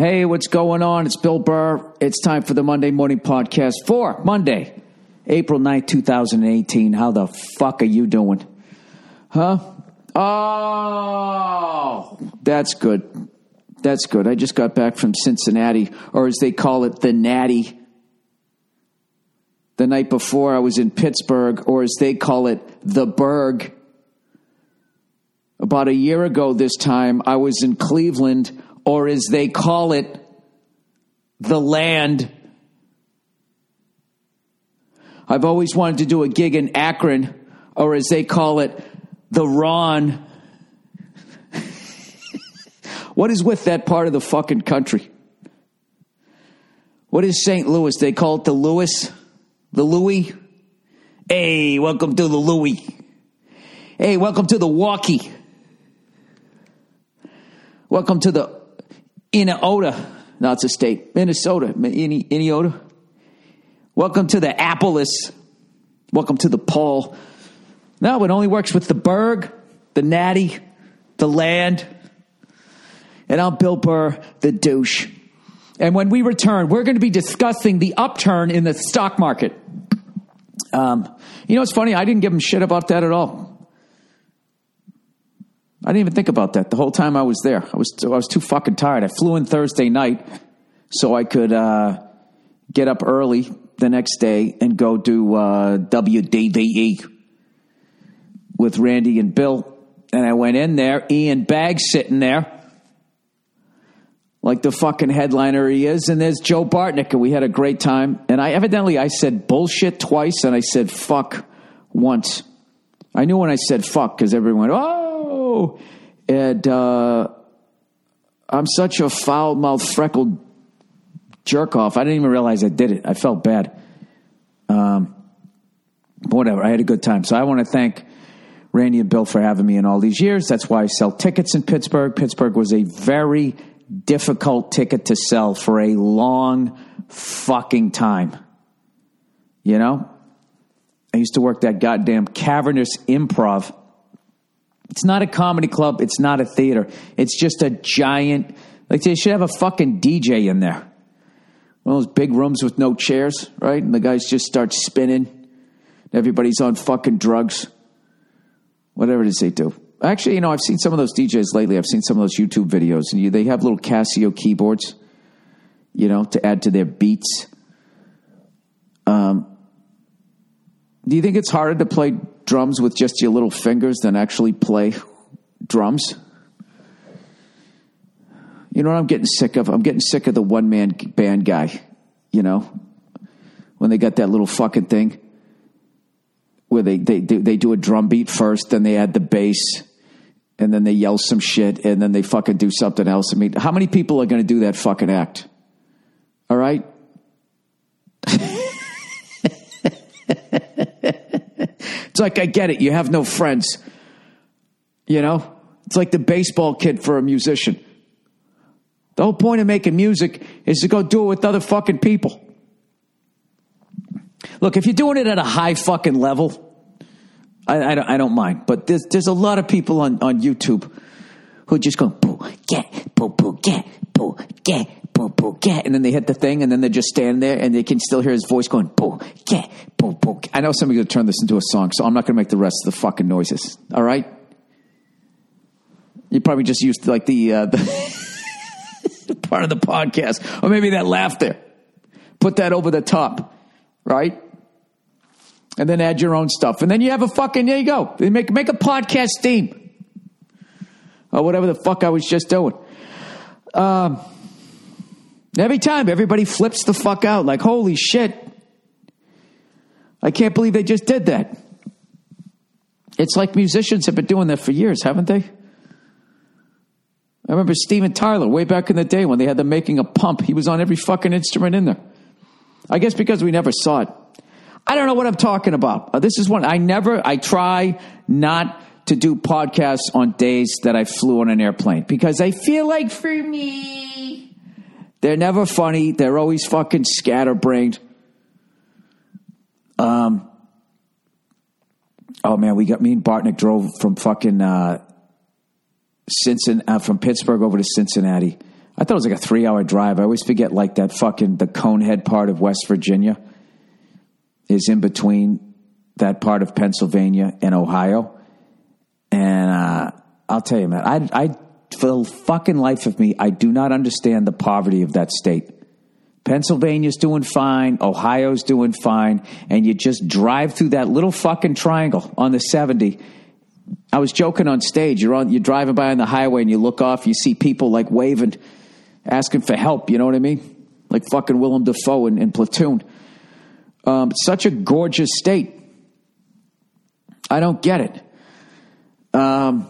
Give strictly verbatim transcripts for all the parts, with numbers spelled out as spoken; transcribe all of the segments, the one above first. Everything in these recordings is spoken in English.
Hey, what's going on? It's Bill Burr. It's time for the Monday Morning Podcast for Monday, April ninth, twenty eighteen. How the fuck are you doing? Huh? Oh, that's good. That's good. I just got back from Cincinnati, or as they call it, the Natty. The night before, I was in Pittsburgh, or as they call it, the Berg. About a year ago this time, I was in Cleveland, or as they call it, the Land. I've always wanted to do a gig in Akron, or as they call it, the Ron. What is with that part of the fucking country? What is Saint Louis? They call it the Louis? The Louis? Hey, welcome to the Louis. Hey, welcome to the Walkie. Welcome to the Inneota. No, it's a state. Minnesota. Inneota. Welcome to the Appalus. Welcome to the Pole. No, it only works with the Berg, the Natty, the Land. And I'm Bill Burr, the douche. And when we return, we're going to be discussing the upturn in the stock market. Um, you know, it's funny. I didn't give him shit about that at all. I didn't even think about that the whole time I was there. I was I was too fucking tired. I flew in Thursday night so I could uh, get up early the next day and go do uh, W D V E with Randy and Bill. And I went in there. Ian Baggs sitting there like the fucking headliner he is. And there's Joe Bartnick, and we had a great time. And I evidently, I said bullshit twice, and I said fuck once. I knew when I said fuck, because everyone went, oh! And uh, I'm such a foul-mouthed, freckled jerk-off. I didn't even realize I did it. I felt bad. Um, but whatever, I had a good time. So I want to thank Randy and Bill for having me in all these years. That's why I sell tickets in Pittsburgh. Pittsburgh was a very difficult ticket to sell for a long fucking time. You know? I used to work that goddamn Cavernous Improv. It's not a comedy club. It's not a theater. It's just a giant, like they should have a fucking D J in there. One of those big rooms with no chairs, right? And the guys just start spinning. Everybody's on fucking drugs. Whatever it is they do. Actually, you know, I've seen some of those D Js lately. I've seen some of those YouTube videos, and you, they have little Casio keyboards, you know, to add to their beats. Um, do you think it's harder to play drums with just your little fingers than actually play drums? You know what I'm getting sick of? I'm getting sick of the one-man band guy, you know, when they got that little fucking thing where they, they, they, they do a drum beat first, then they add the bass, and then they yell some shit, and then they fucking do something else. I mean, how many people are going to do that fucking act? All right? It's like, I get it. You have no friends. You know? It's like the baseball kid for a musician. The whole point of making music is to go do it with other fucking people. Look, if you're doing it at a high fucking level, I, I, don't, I don't mind. But there's there's a lot of people on, on YouTube who just go, boo, get, boo, boo, get, boo, get, boo, boo, get. And then they hit the thing, and then they just stand there, and they can still hear his voice going, boo, get, boo, boo. I know somebody's going to turn this into a song, so I'm not going to make the rest of the fucking noises. All right? You probably just used like the, uh, the part of the podcast, or maybe that laughter. Put that over the top, right? And then add your own stuff. And then you have a fucking, there you go. Make, make a podcast theme. Or whatever the fuck I was just doing. Um, every time, everybody flips the fuck out. Like, holy shit. I can't believe they just did that. It's like musicians have been doing that for years, haven't they? I remember Steven Tyler way back in the day when they had them making a pump. He was on every fucking instrument in there. I guess because we never saw it. I don't know what I'm talking about. Uh, this is one I never, I try not to do podcasts on days that I flew on an airplane because I feel like for me, they're never funny. They're always fucking scatterbrained. Um, oh man, we got me and Bartnick drove from fucking, uh, Cincinnati, uh, from Pittsburgh over to Cincinnati. I thought it was like a three-hour drive. I always forget, like, that fucking, the Conehead part of West Virginia is in between that part of Pennsylvania and Ohio. And uh, I'll tell you, man, I, I, for the fucking life of me, I do not understand the poverty of that state. Pennsylvania's doing fine, Ohio's doing fine, and you just drive through that little fucking triangle on the seventy. I was joking on stage. You're on, you're driving by on the highway, and you look off, you see people like waving, asking for help. You know what I mean? Like fucking Willem Dafoe in, in Platoon. Um, such a gorgeous state. I don't get it. Um.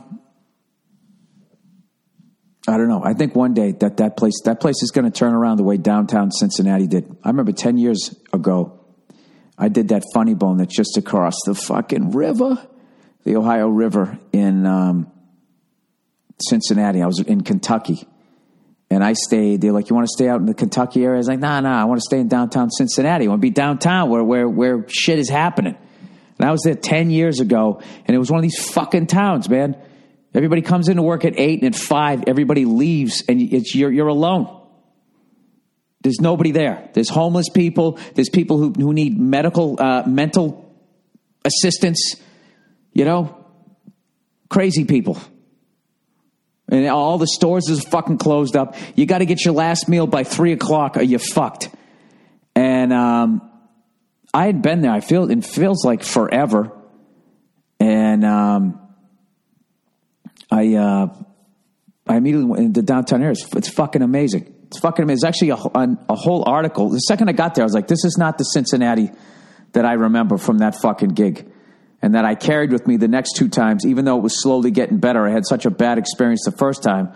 I don't know. I think one day that that place that place is going to turn around the way downtown Cincinnati did. I remember ten years ago, I did that Funny Bone that's just across the fucking river, the Ohio River in um, Cincinnati. I was in Kentucky, and I stayed. They're like, "You want to stay out in the Kentucky area?" I was like, "Nah, nah. I want to stay in downtown Cincinnati. I want to be downtown where where where shit is happening." And I was there ten years ago, and it was one of these fucking towns, man. Everybody comes into work at eight, and at five, everybody leaves, and it's you're you're alone. There's nobody there. There's homeless people. There's people who who need medical uh, mental assistance. You know, crazy people. And all the stores is fucking closed up. You got to get your last meal by three o'clock, or you're fucked. And um, I had been there. I feel it feels like forever, and. Um, I uh, I immediately went into downtown area. It's, it's fucking amazing. It's fucking amazing. It's actually a, a, a whole article. The second I got there, I was like, this is not the Cincinnati that I remember from that fucking gig. And that I carried with me the next two times, even though it was slowly getting better. I had such a bad experience the first time.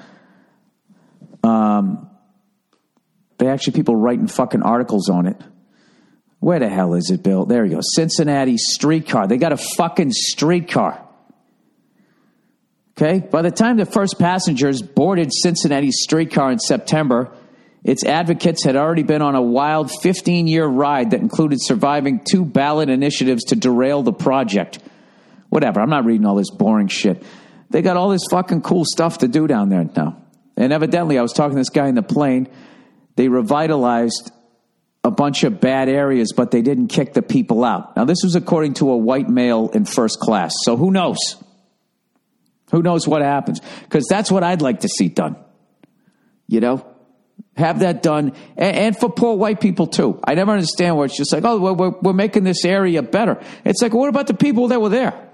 Um, they actually people writing fucking articles on it. Where the hell is it, Bill? There you go. Cincinnati streetcar. They got a fucking streetcar. Okay, by the time the first passengers boarded Cincinnati's streetcar in September, its advocates had already been on a wild fifteen-year ride that included surviving two ballot initiatives to derail the project. Whatever, I'm not reading all this boring shit. They got all this fucking cool stuff to do down there now. And evidently, I was talking to this guy in the plane. They revitalized a bunch of bad areas, but they didn't kick the people out. Now, this was according to a white male in first class, so who knows? Who knows what happens? Because that's what I'd like to see done. You know? Have that done. And, and for poor white people, too. I never understand where it's just like, oh, we're, we're making this area better. It's like, what about the people that were there?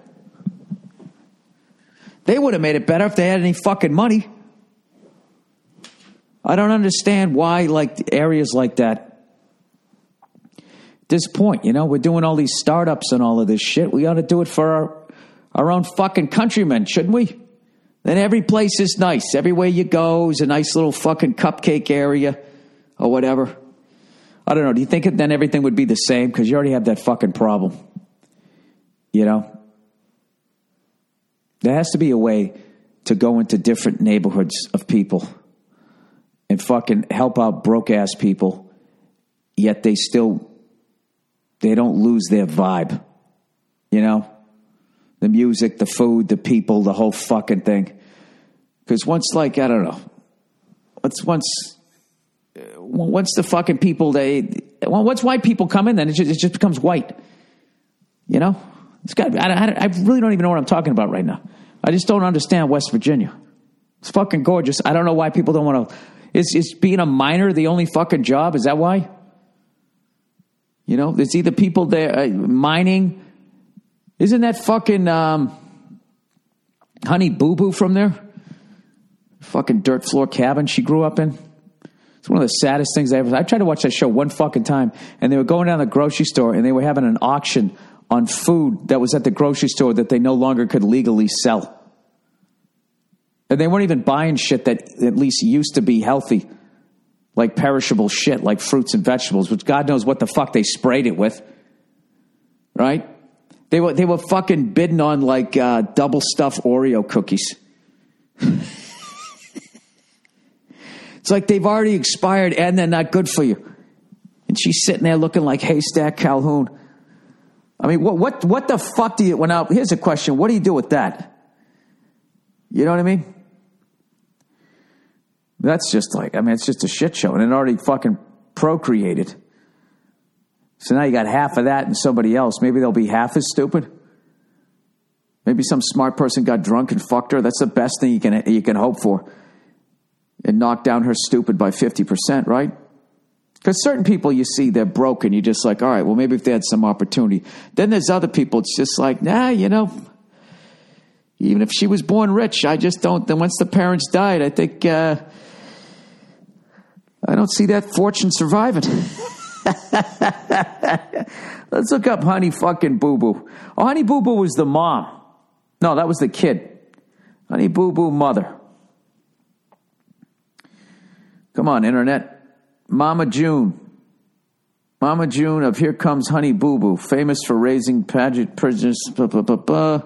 They would have made it better if they had any fucking money. I don't understand why, like, areas like that. At this point, you know, we're doing all these startups and all of this shit. We ought to do it for our... Our own fucking countrymen, shouldn't we? Then every place is nice. Everywhere you go is a nice little fucking cupcake area or whatever. I don't know. Do you think then everything would be the same? Because you already have that fucking problem. You know? There has to be a way to go into different neighborhoods of people and fucking help out broke-ass people, yet they still, they don't lose their vibe. You know? The music, the food, the people, the whole fucking thing. Because once, like, I don't know. Once, once, once the fucking people, they, well, once white people come in, then it just, it just becomes white. You know? It's got. I, I, I really don't even know what I'm talking about right now. I just don't understand West Virginia. It's fucking gorgeous. I don't know why people don't want to. Is, is being a miner the only fucking job? Is that why? You know, there's either people there uh, mining. Isn't that fucking um, Honey Boo Boo from there? Fucking dirt floor cabin she grew up in. It's one of the saddest things I ever... I tried to watch that show one fucking time, and they were going down the grocery store, and they were having an auction on food that was at the grocery store that they no longer could legally sell. And they weren't even buying shit that at least used to be healthy, like perishable shit, like fruits and vegetables, which God knows what the fuck they sprayed it with. Right? They were they were fucking bidding on like uh, double stuffed Oreo cookies. It's like they've already expired and they're not good for you. And she's sitting there looking like Haystack Calhoun. I mean, what what what the fuck do you... Well, now, here's a question. What do you do with that? You know what I mean? That's just like, I mean, it's just a shit show. And it already fucking procreated. So now you got half of that and somebody else. Maybe they'll be half as stupid. Maybe some smart person got drunk and fucked her. That's the best thing you can you can hope for. And knock down her stupid by fifty percent, right? Because certain people you see, they're broken. You're just like, all right, well, maybe if they had some opportunity. Then there's other people, it's just like, nah, you know, even if she was born rich, I just don't. Then once the parents died, I think, uh, I don't see that fortune surviving. Let's look up Honey fucking Boo Boo. Oh, Honey Boo Boo was the mom. No, that was the kid. Honey Boo Boo mother. Come on, internet. Mama June. Mama June of Here Comes Honey Boo Boo, famous for raising pageant prisoners. Blah, blah, blah, blah.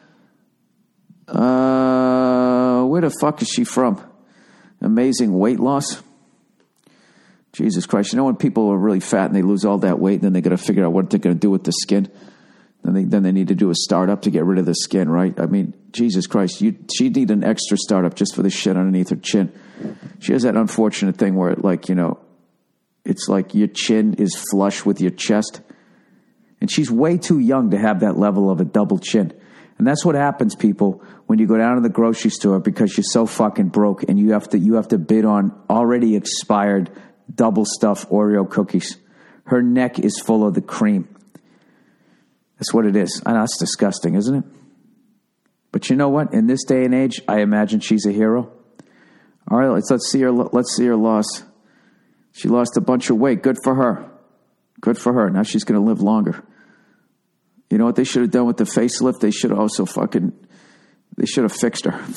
Uh, where the fuck is she from? Amazing weight loss. Jesus Christ. You know when people are really fat and they lose all that weight and then they got to figure out what they're going to do with the skin? Then they, then they need to do a startup to get rid of the skin, right? I mean, Jesus Christ. You, she'd need an extra startup just for the shit underneath her chin. She has that unfortunate thing where, it, like, you know, it's like your chin is flush with your chest. And she's way too young to have that level of a double chin. And that's what happens, people, when you go down to the grocery store because you're so fucking broke and you have to you have to bid on already expired double stuffed Oreo cookies. Her neck is full of the cream. That's what it is. I know, it's disgusting, isn't it? But you know what? In this day and age, I imagine she's a hero. All right, let's let's see her let's see her loss. She lost a bunch of weight. Good for her. Good for her. Now she's going to live longer. You know what they should have done with the facelift? They should have also fucking, they should have fixed her.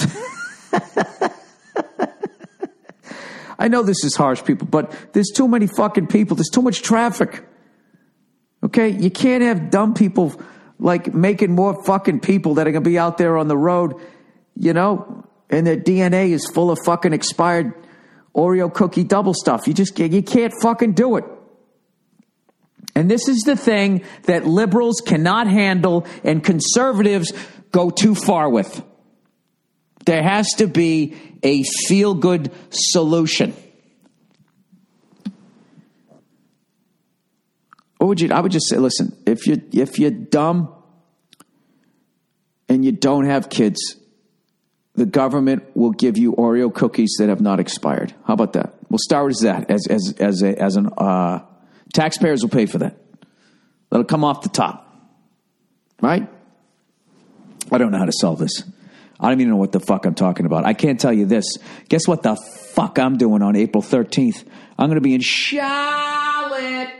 I know this is harsh, people, but there's too many fucking people. There's too much traffic. Okay? You can't have dumb people like making more fucking people that are going to be out there on the road, you know, and their D N A is full of fucking expired Oreo cookie double stuff. You just you can't fucking do it. And this is the thing that liberals cannot handle and conservatives go too far with. There has to be a feel-good solution. What would you? I would just say, listen, if you if you're dumb and you don't have kids, the government will give you Oreo cookies that have not expired. How about that? We'll start as that as as as a, as an uh, taxpayers will pay for that. That'll come off the top, right? I don't know how to solve this. I don't even know what the fuck I'm talking about. I can't tell you this. Guess what the fuck I'm doing on April thirteenth? I'm going to be in Charlotte,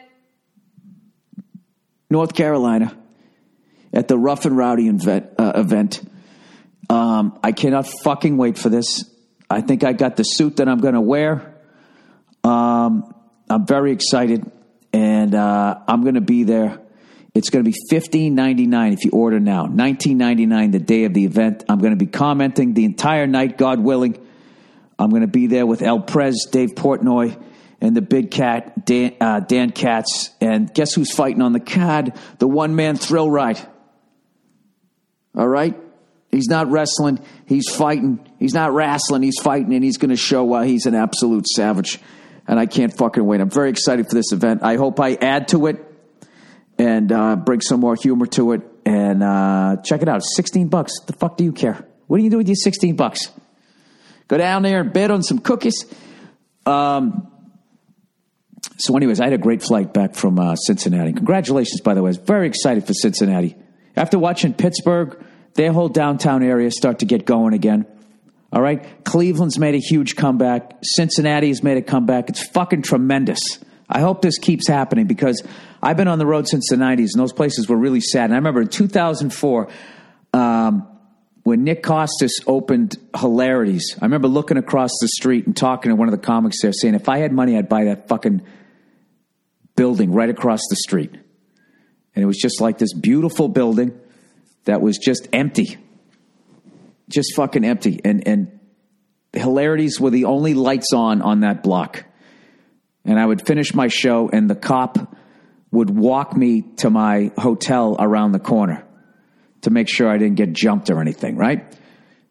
North Carolina, at the Rough and Rowdy event. Uh, event. Um, I cannot fucking wait for this. I think I got the suit that I'm going to wear. Um, I'm very excited, and uh, I'm going to be there. It's going to be fifteen ninety-nine if you order now. nineteen ninety-nine the day of the event. I'm going to be commenting the entire night, God willing. I'm going to be there with El Prez, Dave Portnoy, and the big cat, Dan, uh, Dan Katz. And guess who's fighting on the card? The one-man thrill ride. All right? He's not wrestling. He's fighting. He's not wrestling. He's fighting, and he's going to show why he's an absolute savage. And I can't fucking wait. I'm very excited for this event. I hope I add to it and uh, bring some more humor to it. And uh, check it out. It's sixteen bucks. The fuck do you care? What do you do with your sixteen bucks? Go down there and bid on some cookies. Um. So anyways, I had a great flight back from uh, Cincinnati. Congratulations, by the way. I was very excited for Cincinnati. After watching Pittsburgh, their whole downtown area start to get going again. All right? Cleveland's made a huge comeback. Cincinnati has made a comeback. It's fucking tremendous. I hope this keeps happening because I've been on the road since the nineties, and those places were really sad. And I remember in two thousand four, um, when Nick Costas opened Hilarities, I remember looking across the street and talking to one of the comics there saying, if I had money, I'd buy that fucking building right across the street. And it was just like this beautiful building that was just empty. Just fucking empty. And, and Hilarities were the only lights on on that block. And I would finish my show, and the cop would walk me to my hotel around the corner to make sure I didn't get jumped or anything, right?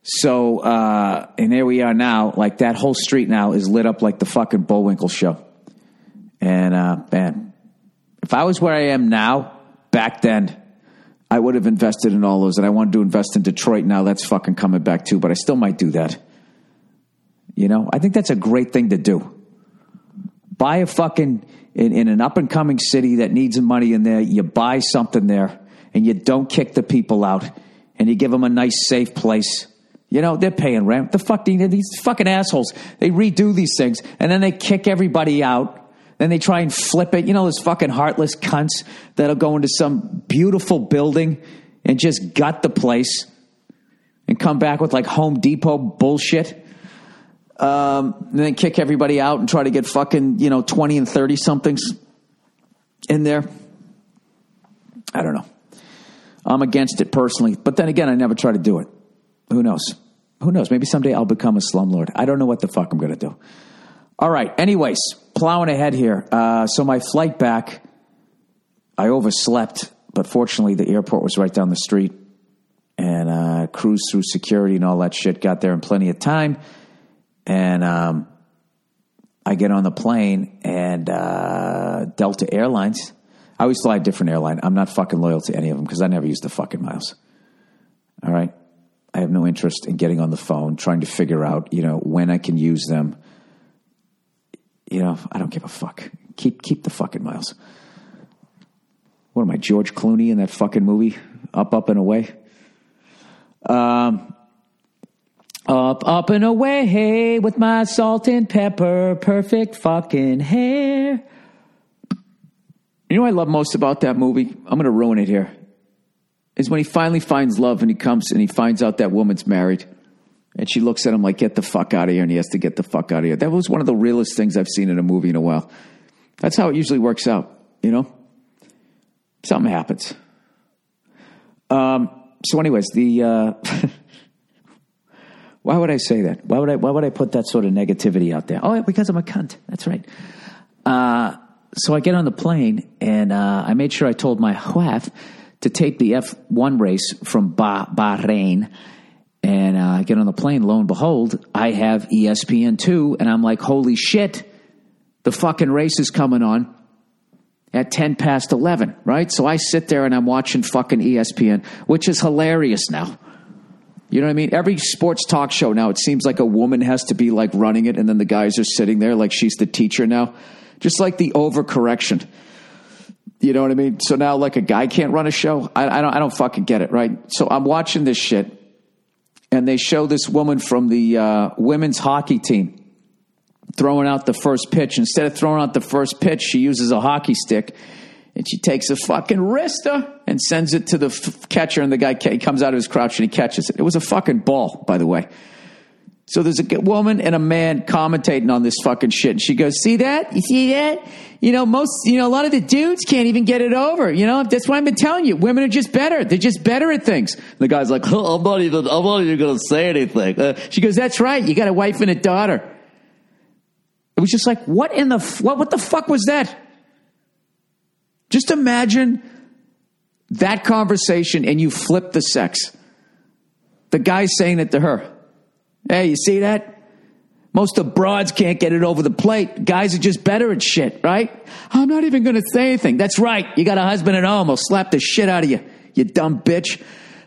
So, uh, and there we are now. Like that whole street now is lit up like the fucking Bullwinkle show. And, uh, man, if I was where I am now, back then, I would have invested in all those. And I wanted to invest in Detroit now. That's fucking coming back too. But I still might do that. You know, I think that's a great thing to do. Buy a fucking, in, in an up and coming city that needs money in there, you buy something there and you don't kick the people out and you give them a nice, safe place. You know, they're paying rent. The fuck, these fucking assholes, they redo these things and then they kick everybody out. Then they try and flip it. You know, those fucking heartless cunts that'll go into some beautiful building and just gut the place and come back with like Home Depot bullshit. Um, and then kick everybody out and try to get fucking, you know, twenty and thirty somethings in there. I don't know. I'm against it personally. But then again, I never try to do it. Who knows? Who knows? Maybe someday I'll become a slumlord. I don't know what the fuck I'm going to do. All right. Anyways, plowing ahead here. Uh, so my flight back, I overslept, but fortunately the airport was right down the street and uh, cruised through security and all that shit. Got there in plenty of time. And um, I get on the plane and uh, Delta Airlines. I always fly a different airline. I'm not fucking loyal to any of them because I never use the fucking miles. All right. I have no interest in getting on the phone, trying to figure out, you know, when I can use them. You know, I don't give a fuck. Keep keep the fucking miles. What am I, George Clooney in that fucking movie, Up, Up, and Away? Um, up, up, and away with my salt and pepper, perfect fucking hair. You know what I love most about that movie? I'm going to ruin it here. Is when he finally finds love and he comes and he finds out that woman's married. And she looks at him like, get the fuck out of here. And he has to get the fuck out of here. That was one of the realest things I've seen in a movie in a while. That's how it usually works out, you know? Something happens. Um, so anyways, the, uh, why would I say that? Why would I, why would I put that sort of negativity out there? Oh, because I'm a cunt. That's right. Uh, so I get on the plane and, uh, I made sure I told my wife to tape the F one race from bah- Bahrain. And uh, I get on the plane, lo and behold, I have E S P N two, and I'm like, holy shit, the fucking race is coming on at ten past eleven, right? So I sit there and I'm watching fucking E S P N, which is hilarious now. You know what I mean? Every sports talk show now, it seems like a woman has to be like running it, and then the guys are sitting there like she's the teacher now. Just like the overcorrection. You know what I mean? So now like a guy can't run a show? I, I don't I don't fucking get it, right? So I'm watching this shit. And they show this woman from the uh, women's hockey team throwing out the first pitch. Instead of throwing out the first pitch, she uses a hockey stick. And she takes a fucking wrister and sends it to the f- catcher. And the guy ca- comes out of his crouch and he catches it. It was a fucking ball, by the way. So there's a woman and a man commentating on this fucking shit. And she goes, see that? You see that? You know, most, you know, a lot of the dudes can't even get it over. You know, that's what I've been telling you. Women are just better. They're just better at things. And the guy's like, oh, I'm not even, I'm not even going to say anything. Uh, she goes, that's right. You got a wife and a daughter. It was just like, what in the, what, what the fuck was that? Just imagine that conversation and you flip the sex. The guy's saying it to her. Hey, you see that? Most of broads can't get it over the plate. Guys are just better at shit, right? I'm not even going to say anything. That's right. You got a husband at home. I'll slap the shit out of you, you dumb bitch.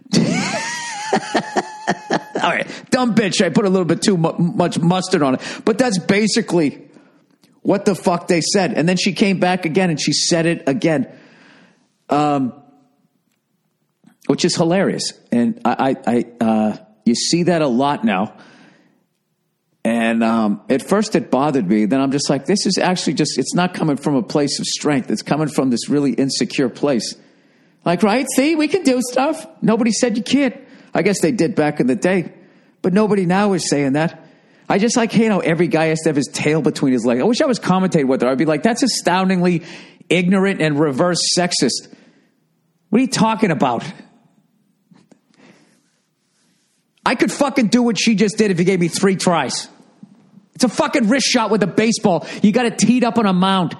All right, dumb bitch. I put a little bit too mu- much mustard on it. But that's basically what the fuck they said. And then she came back again and she said it again. Um, which is hilarious. And I, I, I uh, you see that a lot now. And um, at first it bothered me. Then I'm just like, this is actually just, it's not coming from a place of strength. It's coming from this really insecure place. Like, right? See, we can do stuff. Nobody said you can't. I guess they did back in the day. But nobody now is saying that. I just like, hey, you know, every guy has to have his tail between his legs. I wish I was commentating with her. I'd be like, that's astoundingly ignorant and reverse sexist. What are you talking about? I could fucking do what she just did if you gave me three tries. It's a fucking wrist shot with a baseball. You got it teed up on a mound.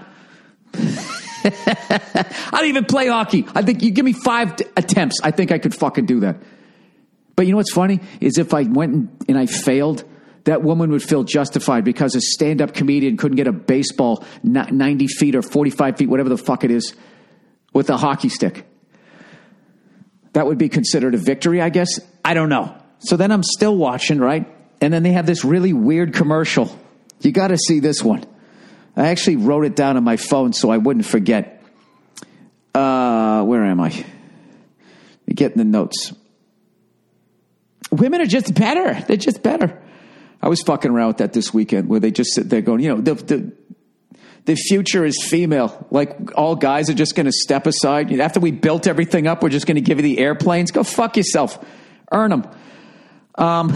I don't even play hockey. I think you give me five t- attempts. I think I could fucking do that. But you know what's funny is if I went and, and I failed, that woman would feel justified because a stand-up comedian couldn't get a baseball ninety feet or forty-five feet, whatever the fuck it is, with a hockey stick. That would be considered a victory, I guess. I don't know. So then I'm still watching, right? And then they have this really weird commercial. You got to see this one. I actually wrote it down on my phone so I wouldn't forget. Uh, where am I? Getting the notes. Women are just better. They're just better. I was fucking around with that this weekend where they just sit there going, you know, the the, the future is female. Like all guys are just going to step aside. After we built everything up, we're just going to give you the airplanes. Go fuck yourself. Earn them. Um,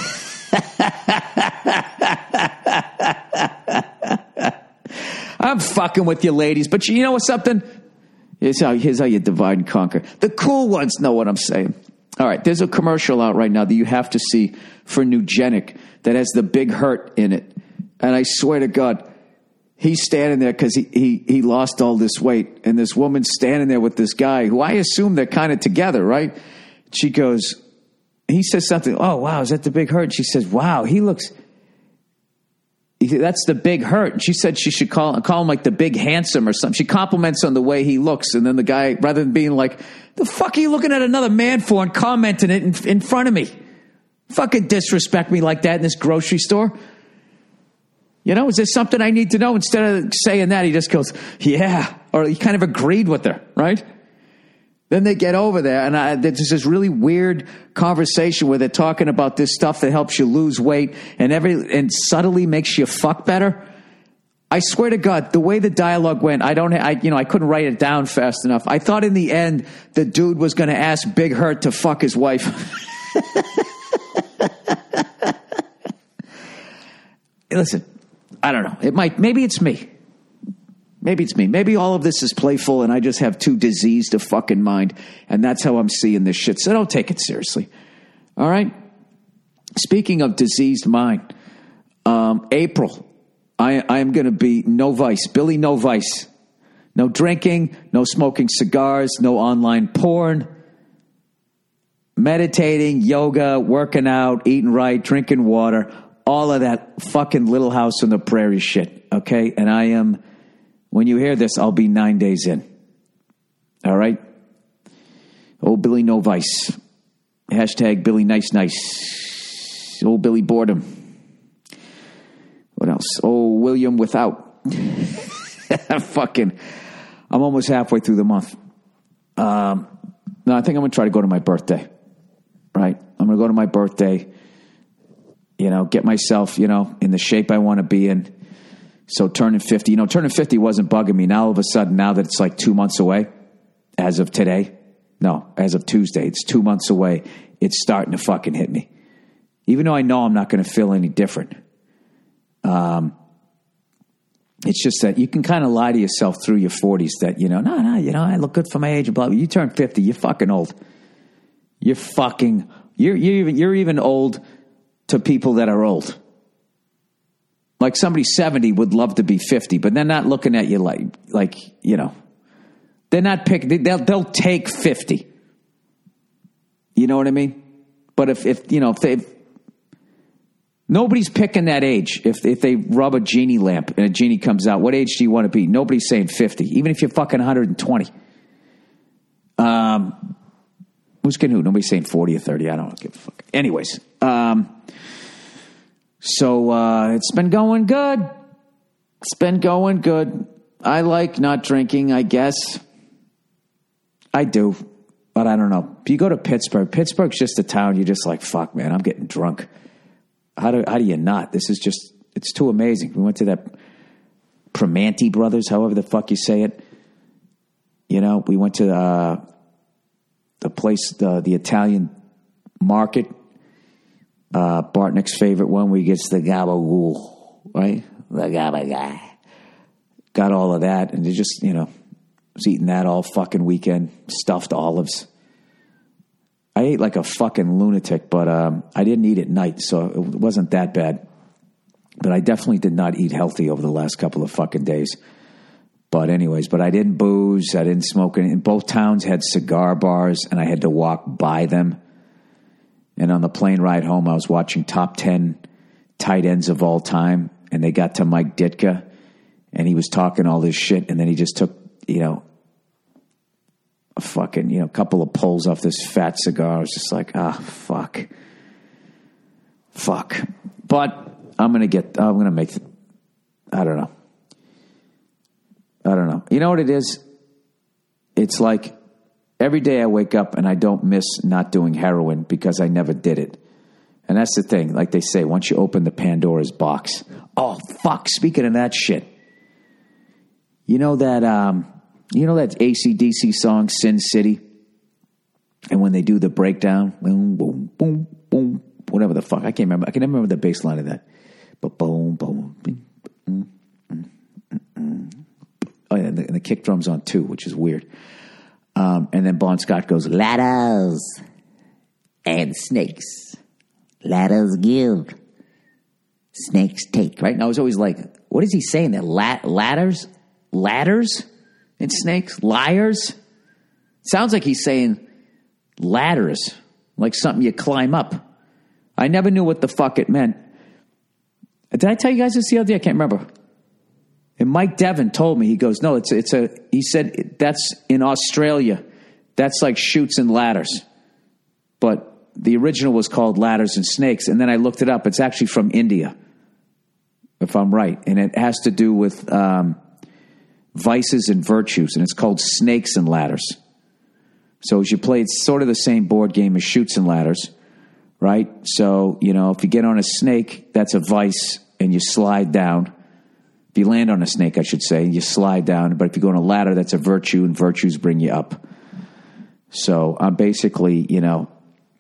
I'm fucking with you, ladies. But you know what, something? Here's how, here's how you divide and conquer. The cool ones know what I'm saying. All right, there's a commercial out right now that you have to see for Nugenic that has the Big Hurt in it. And I swear to God, he's standing there because he, he, he lost all this weight. And this woman's standing there with this guy who I assume they're kind of together, right? She goes, he says something, oh, wow, is that the Big Hurt? And she says, wow, he looks... That's the Big Hurt. And she said she should call, call him like the Big Handsome or something. She compliments on the way he looks. And then the guy, rather than being like, the fuck are you looking at another man for and commenting it in, in front of me? Fucking disrespect me like that in this grocery store. You know, is there something I need to know? Instead of saying that, he just goes, yeah. Or he kind of agreed with her, right? Then they get over there, and I, there's this really weird conversation where they're talking about this stuff that helps you lose weight and every and subtly makes you fuck better. I swear to God, the way the dialogue went, I don't, I you know, I couldn't write it down fast enough. I thought in the end the dude was going to ask Big Hurt to fuck his wife. Listen, I don't know. It might, maybe it's me. Maybe it's me. Maybe all of this is playful and I just have too diseased a fucking mind. And that's how I'm seeing this shit. So don't take it seriously. All right? Speaking of diseased mind, um, April, I, I am going to be no vice. Billy, no vice. No drinking, no smoking cigars, no online porn, meditating, yoga, working out, eating right, drinking water, all of that fucking Little House on the Prairie shit. Okay? And I am... When you hear this, I'll be nine days in. All right? Oh, Billy No Vice. Hashtag Billy Nice Nice. Oh, Billy Boredom. What else? Oh, William Without. Fucking, I'm almost halfway through the month. Um, no, I think I'm going to try to go to my birthday. Right? I'm going to go to my birthday, you know, get myself, you know, in the shape I want to be in. So turning fifty, you know, turning fifty wasn't bugging me. Now all of a sudden, now that it's like two months away, as of today, no, as of Tuesday, it's two months away, it's starting to fucking hit me. Even though I know I'm not going to feel any different. Um, it's just that you can kind of lie to yourself through your forties that, you know, no, no, you know, I look good for my age and blah, blah. You turn fifty, you're fucking old. You're fucking, you're, you're even, you're even old to people that are old. Like somebody seventy would love to be fifty, but they're not looking at you like, like, you know, they're not picking, they'll, they'll take fifty. You know what I mean? But if, if you know, if they, nobody's picking that age. If, if they rub a genie lamp and a genie comes out, what age do you want to be? Nobody's saying fifty, even if you're fucking one hundred twenty. Um, who's getting who? Nobody's saying forty or thirty. I don't give a fuck. Anyways, um, So uh, it's been going good. It's been going good. I like not drinking, I guess. I do, but I don't know. If you go to Pittsburgh, Pittsburgh's just a town. You're just like, fuck, man, I'm getting drunk. How do how do you not? This is just, it's too amazing. We went to that Primanti Brothers, however the fuck you say it. You know, we went to uh, the place, the, the Italian market. Uh, Bartnick's favorite one where he gets the gabagool, right? The gabagool. Got all of that, and they just, you know, was eating that all fucking weekend. Stuffed olives. I ate like a fucking lunatic, but um, I didn't eat at night, so it wasn't that bad. But I definitely did not eat healthy over the last couple of fucking days. But anyways, but I didn't booze, I didn't smoke anything. Both towns had cigar bars, and I had to walk by them. And on the plane ride home, I was watching top ten tight ends of all time. And they got to Mike Ditka. And he was talking all this shit. And then he just took, you know, a fucking, you know, couple of pulls off this fat cigar. I was just like, ah, fuck. Fuck. But I'm going to get, I'm going to make, I don't know. I don't know. You know what it is? It's like every day I wake up and I don't miss not doing heroin because I never did it. And that's the thing. Like they say, once you open the Pandora's box. Oh, fuck. Speaking of that shit. You know that, um, you know that A C D C song, Sin City? And when they do the breakdown, boom, boom, boom, boom, whatever the fuck. I can't remember. I can never remember the bass line of that. But boom, boom, boom, boom, boom, boom. Oh, yeah, and the, and the kick drum's on too, which is weird. Um, and then Bon Scott goes, ladders and snakes. Ladders give, snakes take. Right? And I was always like, what is he saying? That la- ladders, ladders and snakes, liars? Sounds like he's saying ladders, like something you climb up. I never knew what the fuck it meant. Did I tell you guys this the other day? I can't remember. And Mike Devin told me, he goes, no, it's it's a, he said, that's in Australia. That's like chutes and ladders. But the original was called Ladders and Snakes. And then I looked it up. It's actually from India, if I'm right. And it has to do with um, vices and virtues. And it's called Snakes and Ladders. So as you play, it's sort of the same board game as chutes and ladders, right? So, you know, if you get on a snake, that's a vice, and you slide down. If you land on a snake, I should say, you slide down. But if you go on a ladder, that's a virtue, and virtues bring you up. So I'm basically, you know,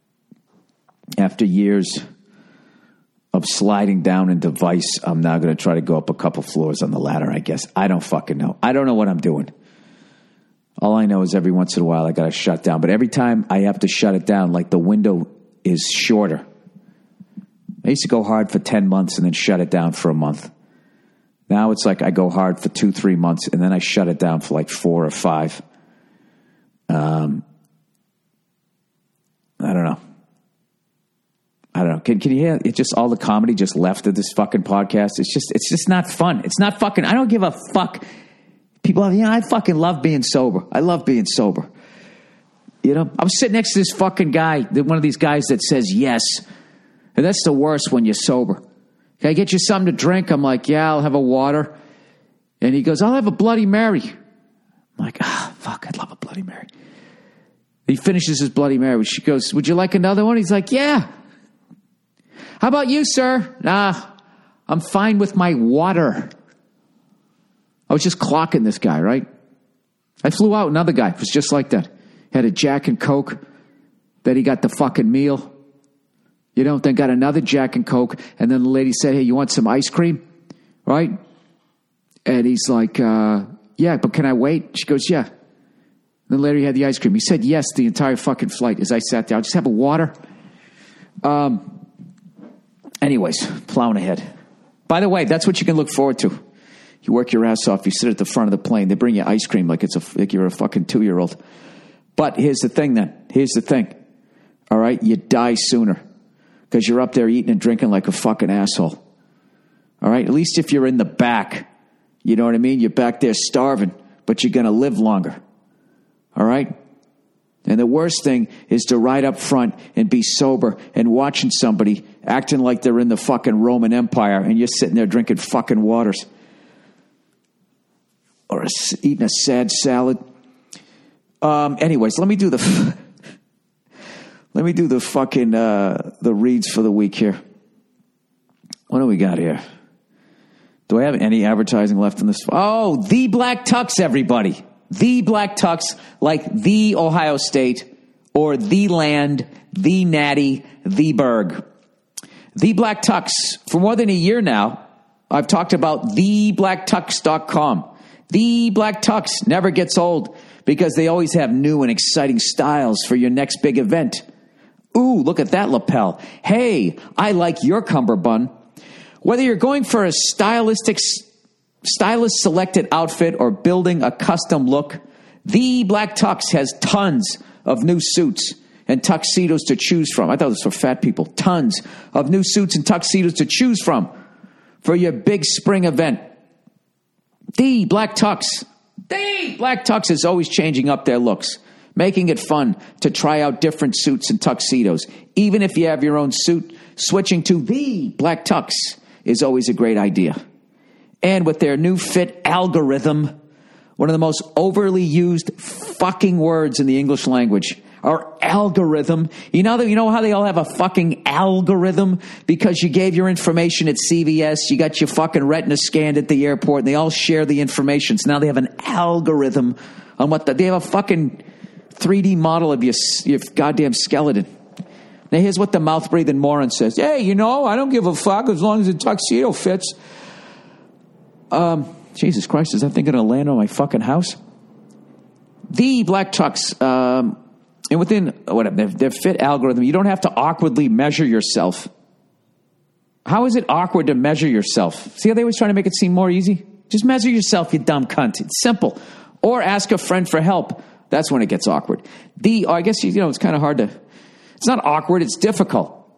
after years of sliding down into vice, I'm now going to try to go up a couple floors on the ladder, I guess. I don't fucking know. I don't know what I'm doing. All I know is every once in a while I got to shut down. But every time I have to shut it down, like the window is shorter. I used to go hard for ten months and then shut it down for a month. Now it's like I go hard for two, three months, and then I shut it down for like four or five. Um, I don't know. I don't know. Can, can you hear it? Just all the comedy just left of this fucking podcast. It's just, it's just not fun. It's not fucking, I don't give a fuck. People have, you know, I fucking love being sober. I love being sober. You know, I was sitting next to this fucking guy, one of these guys that says yes. And that's the worst when you're sober. Can I get you something to drink? I'm like, yeah, I'll have a water. And he goes, I'll have a Bloody Mary. I'm like, ah, fuck, I'd love a Bloody Mary. He finishes his Bloody Mary. She goes, would you like another one? He's like, yeah. How about you, sir? Nah, I'm fine with my water. I was just clocking this guy, right? I flew out, another guy was just like that. Had a Jack and Coke. Then he got the fucking meal. You know, then got another Jack and Coke. And then the lady said, hey, you want some ice cream? Right? And he's like, uh, yeah, but can I wait? She goes, yeah. And then later he had the ice cream. He said yes the entire fucking flight as I sat down. Just have a water. Um. Anyways, plowing ahead. By the way, that's what you can look forward to. You work your ass off. You sit at the front of the plane. They bring you ice cream like it's a like you're a fucking two-year-old. But here's the thing then. Here's the thing. All right? You die sooner because you're up there eating and drinking like a fucking asshole. All right? At least if you're in the back. You know what I mean? You're back there starving, but you're going to live longer. All right? And the worst thing is to ride up front and be sober and watching somebody acting like they're in the fucking Roman Empire and you're sitting there drinking fucking waters. Or a, eating a sad salad. Um, anyways, let me do the let me do the fucking uh, the reads for the week here. What do we got here? Do I have any advertising left in this? Oh, the Black Tux, everybody. The Black Tux, like the Ohio State or the Land, the Natty, the Berg. The Black Tux. For more than a year now, I've talked about the black tux dot com. The Black Tux never gets old because they always have new and exciting styles for your next big event. Ooh, look at that lapel. Hey, I like your cummerbund. Whether you're going for a stylistic, stylist-selected outfit or building a custom look, The Black Tux has tons of new suits and tuxedos to choose from. I thought this was for fat people. Tons of new suits and tuxedos to choose from for your big spring event. The Black Tux. The Black Tux is always changing up their looks, making it fun to try out different suits and tuxedos. Even if you have your own suit, switching to the Black Tux is always a great idea. And with their new fit algorithm, one of the most overly used fucking words in the English language, or algorithm. You know that you know how they all have a fucking algorithm? Because you gave your information at C V S, you got your fucking retina scanned at the airport, and they all share the information. So now they have an algorithm on what the, they have a fucking three D model of your, your goddamn skeleton. Now here's what the mouth-breathing moron says. Hey, you know, I don't give a fuck as long as the tuxedo fits. Um, Jesus Christ, is that thing going to land on my fucking house? The Black Tux, um, and within whatever their, their fit algorithm, you don't have to awkwardly measure yourself. How is it awkward to measure yourself? See how they always trying to make it seem more easy? Just measure yourself, you dumb cunt. It's simple. Or ask a friend for help. That's when it gets awkward. The, oh, I guess, you know, it's kind of hard to, it's not awkward, it's difficult.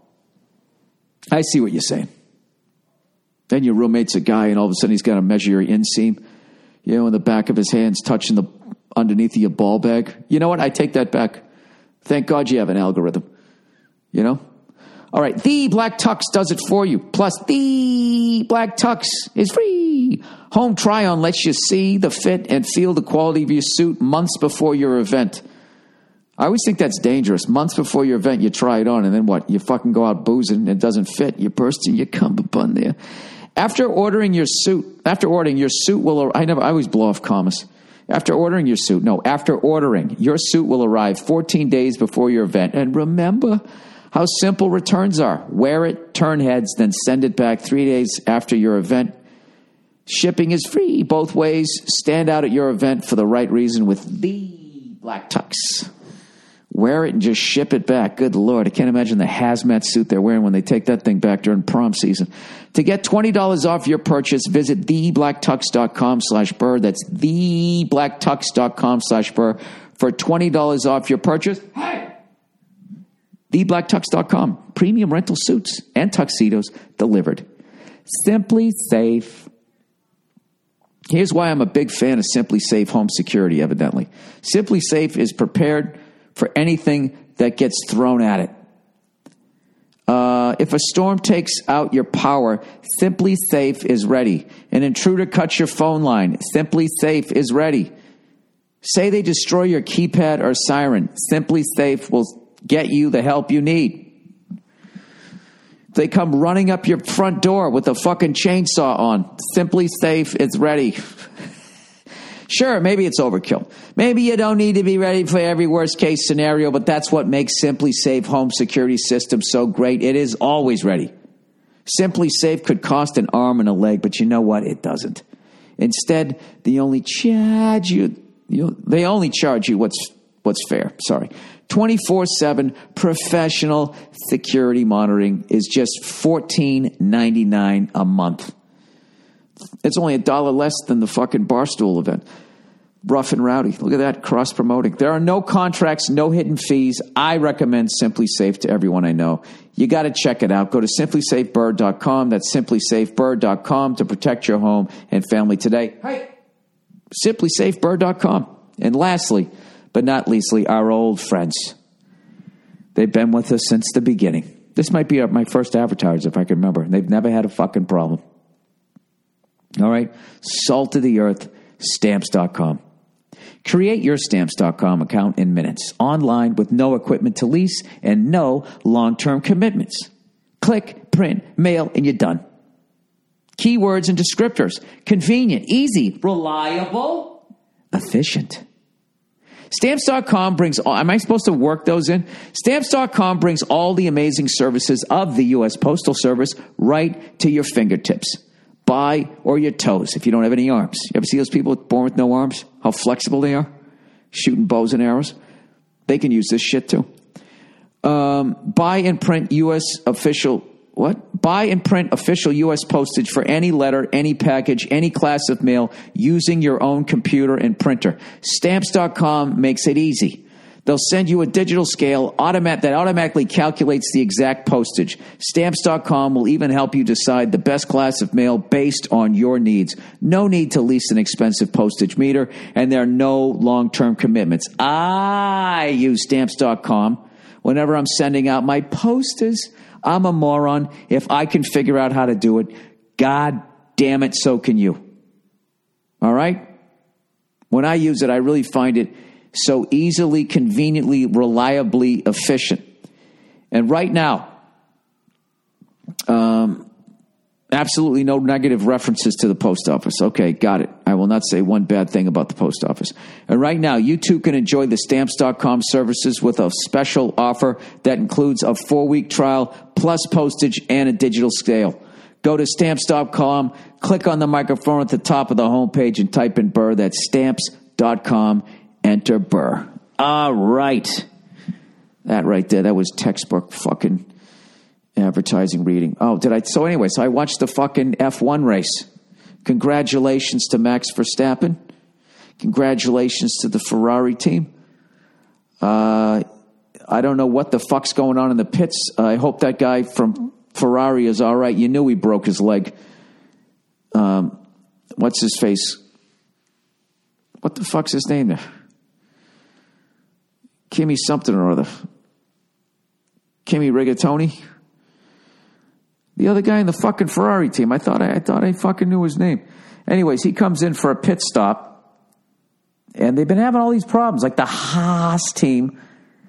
I see what you're saying. Then your roommate's a guy, and all of a sudden he's got to measure your inseam, you know, in the back of his hands, touching the underneath of your ball bag. You know what? I take that back. Thank God you have an algorithm. You know? All right. The Black Tux does it for you. Plus, the Black Tux is free. Home try-on lets you see the fit and feel the quality of your suit months before your event. I always think that's dangerous. Months before your event, you try it on, and then what? You fucking go out boozing, and it doesn't fit. You're bursting your cum upon there. After ordering your suit, after ordering your suit will, I never, I always blow off commas. After ordering your suit, no, after ordering, your suit will arrive fourteen days before your event. And remember how simple returns are. Wear it, turn heads, then send it back three days after your event. Shipping is free both ways. Stand out at your event for the right reason with the Black Tux. Wear it and just ship it back. Good Lord, I can't imagine the hazmat suit they're wearing when they take that thing back during prom season. To get twenty dollars off your purchase, visit thebblacktux.com slash burr. That's thebblacktux.com slash burr for twenty dollars off your purchase. Hey! thebblacktux dot com. Premium rental suits and tuxedos delivered. Simply Safe. Here's why I'm a big fan of Simply Safe Home Security, evidently. Simply Safe is prepared for anything that gets thrown at it. Uh, if a storm takes out your power, Simply Safe is ready. An intruder cuts your phone line, Simply Safe is ready. Say they destroy your keypad or siren, Simply Safe will get you the help you need. They come running up your front door with a fucking chainsaw on, Simply Safe is ready. Sure, maybe it's overkill. Maybe you don't need to be ready for every worst-case scenario, but that's what makes Simply Safe home security system so great. It is always ready. Simply Safe could cost an arm and a leg, but you know what? It doesn't. Instead, they only charge you, you know, they only charge you what's what's fair. Sorry. twenty-four seven professional security monitoring is just fourteen ninety-nine a month. It's only a dollar less than the fucking Barstool event. Rough and rowdy. Look at that, cross-promoting. There are no contracts, no hidden fees. I recommend Simply Safe to everyone I know. You got to check it out. Go to simply safe bird dot com. That's simply safe bird dot com to protect your home and family today. Hey, simply safe bird dot com. And lastly, but not leastly, our old friends. They've been with us since the beginning. This might be my first advertiser, if I can remember. They've never had a fucking problem. All right. Salt of the earth, stamps dot com. Create your stamps dot com account in minutes, online with no equipment to lease and no long-term commitments. Click, print, mail, and you're done. Keywords and descriptors. Convenient, easy, reliable, efficient. Stamps dot com brings all, am I supposed to work those in? Stamps dot com brings all the amazing services of the U S Postal Service right to your fingertips. By or your toes if you don't have any arms. You ever see those people born with no arms? How flexible they are? Shooting bows and arrows. They can use this shit too. Um, buy and print U S official, what? Buy and print official U S postage for any letter, any package, any class of mail using your own computer and printer. Stamps dot com makes it easy. They'll send you a digital scale automat- that automatically calculates the exact postage. Stamps dot com will even help you decide the best class of mail based on your needs. No need to lease an expensive postage meter, and there are no long-term commitments. I use Stamps dot com whenever I'm sending out my posters. I'm a moron. If I can figure out how to do it, God damn it, so can you. All right? When I use it, I really find it so easily, conveniently, reliably efficient. And right now, um, absolutely no negative references to the post office. Okay, got it. I will not say one bad thing about the post office. And right now, you too can enjoy the Stamps dot com services with a special offer that includes a four-week trial plus postage and a digital scale. Go to Stamps dot com, click on the microphone at the top of the homepage and type in Burr. That's Stamps dot com. Enter Burr. All right. That right there, that was textbook fucking advertising reading. Oh, did I? So anyway, so I watched the fucking F one race. Congratulations to Max Verstappen. Congratulations to the Ferrari team. Uh, I don't know what the fuck's going on in the pits. I hope that guy from Ferrari is all right. You knew he broke his leg. Um, what's his face? What the fuck's his name there? Kimi something or other. Kimi Rigatoni. The other guy in the fucking Ferrari team. I thought I, I thought I fucking knew his name. Anyways, he comes in for a pit stop, and they've been having all these problems. Like the Haas team,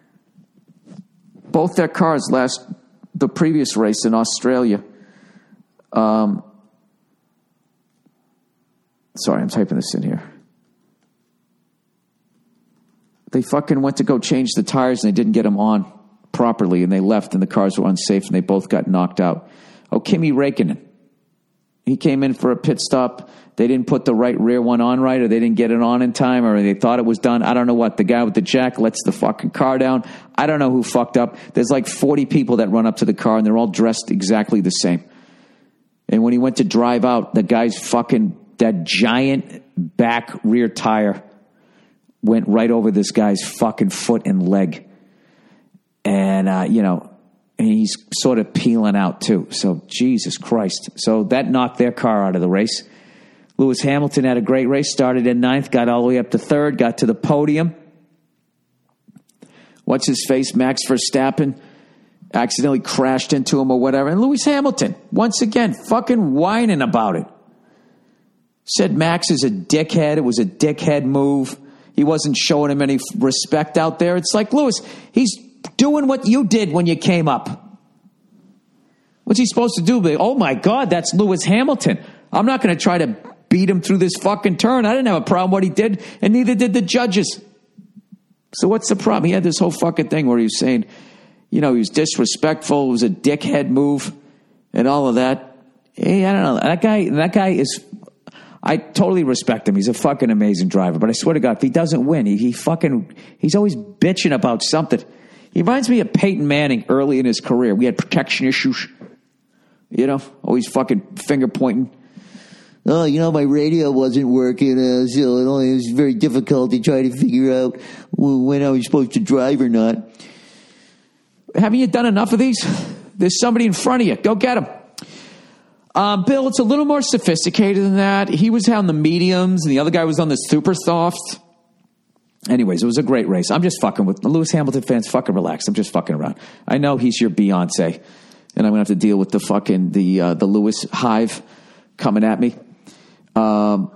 both their cars last the previous race in Australia. Um, sorry, I'm typing this in here. They fucking went to go change the tires, and they didn't get them on properly, and they left, and the cars were unsafe, and they both got knocked out. Oh, Kimi Räikkönen. He came in for a pit stop. They didn't put the right rear one on right, or they didn't get it on in time, or they thought it was done. I don't know what. The guy with the jack lets the fucking car down. I don't know who fucked up. There's like forty people that run up to the car, and they're all dressed exactly the same. And when he went to drive out, the guy's fucking, that giant back rear tire went right over this guy's fucking foot and leg. And, uh, you know, and he's sort of peeling out too. So, Jesus Christ. So that knocked their car out of the race. Lewis Hamilton had a great race, started in ninth, got all the way up to third, got to the podium. What's his face? Max Verstappen accidentally crashed into him or whatever. And Lewis Hamilton, once again, fucking whining about it. Said Max is a dickhead. It was a dickhead move. He wasn't showing him any respect out there. It's like, Lewis, he's doing what you did when you came up. What's he supposed to do? Oh, my God, that's Lewis Hamilton. I'm not going to try to beat him through this fucking turn. I didn't have a problem what he did, and neither did the judges. So what's the problem? He had this whole fucking thing where he was saying, you know, he was disrespectful. It was a dickhead move and all of that. Hey, I don't know. That guy, that guy is... I totally respect him. He's a fucking amazing driver. But I swear to God, if he doesn't win, he, he fucking, he's always bitching about something. He reminds me of Peyton Manning early in his career. We had protection issues. You know, always fucking finger pointing. Oh, you know, my radio wasn't working. Uh, so it, only, it was very difficult to try to figure out when I was supposed to drive or not. Haven't you done enough of these? There's somebody in front of you. Go get him. Um, Bill, it's a little more sophisticated than that. He was on the mediums, and the other guy was on the super soft. Anyways, it was a great race. I'm just fucking with Lewis Hamilton fans. Fucking relax. I'm just fucking around. I know he's your Beyonce, and I'm gonna have to deal with the fucking the uh, the Lewis hive coming at me. Um,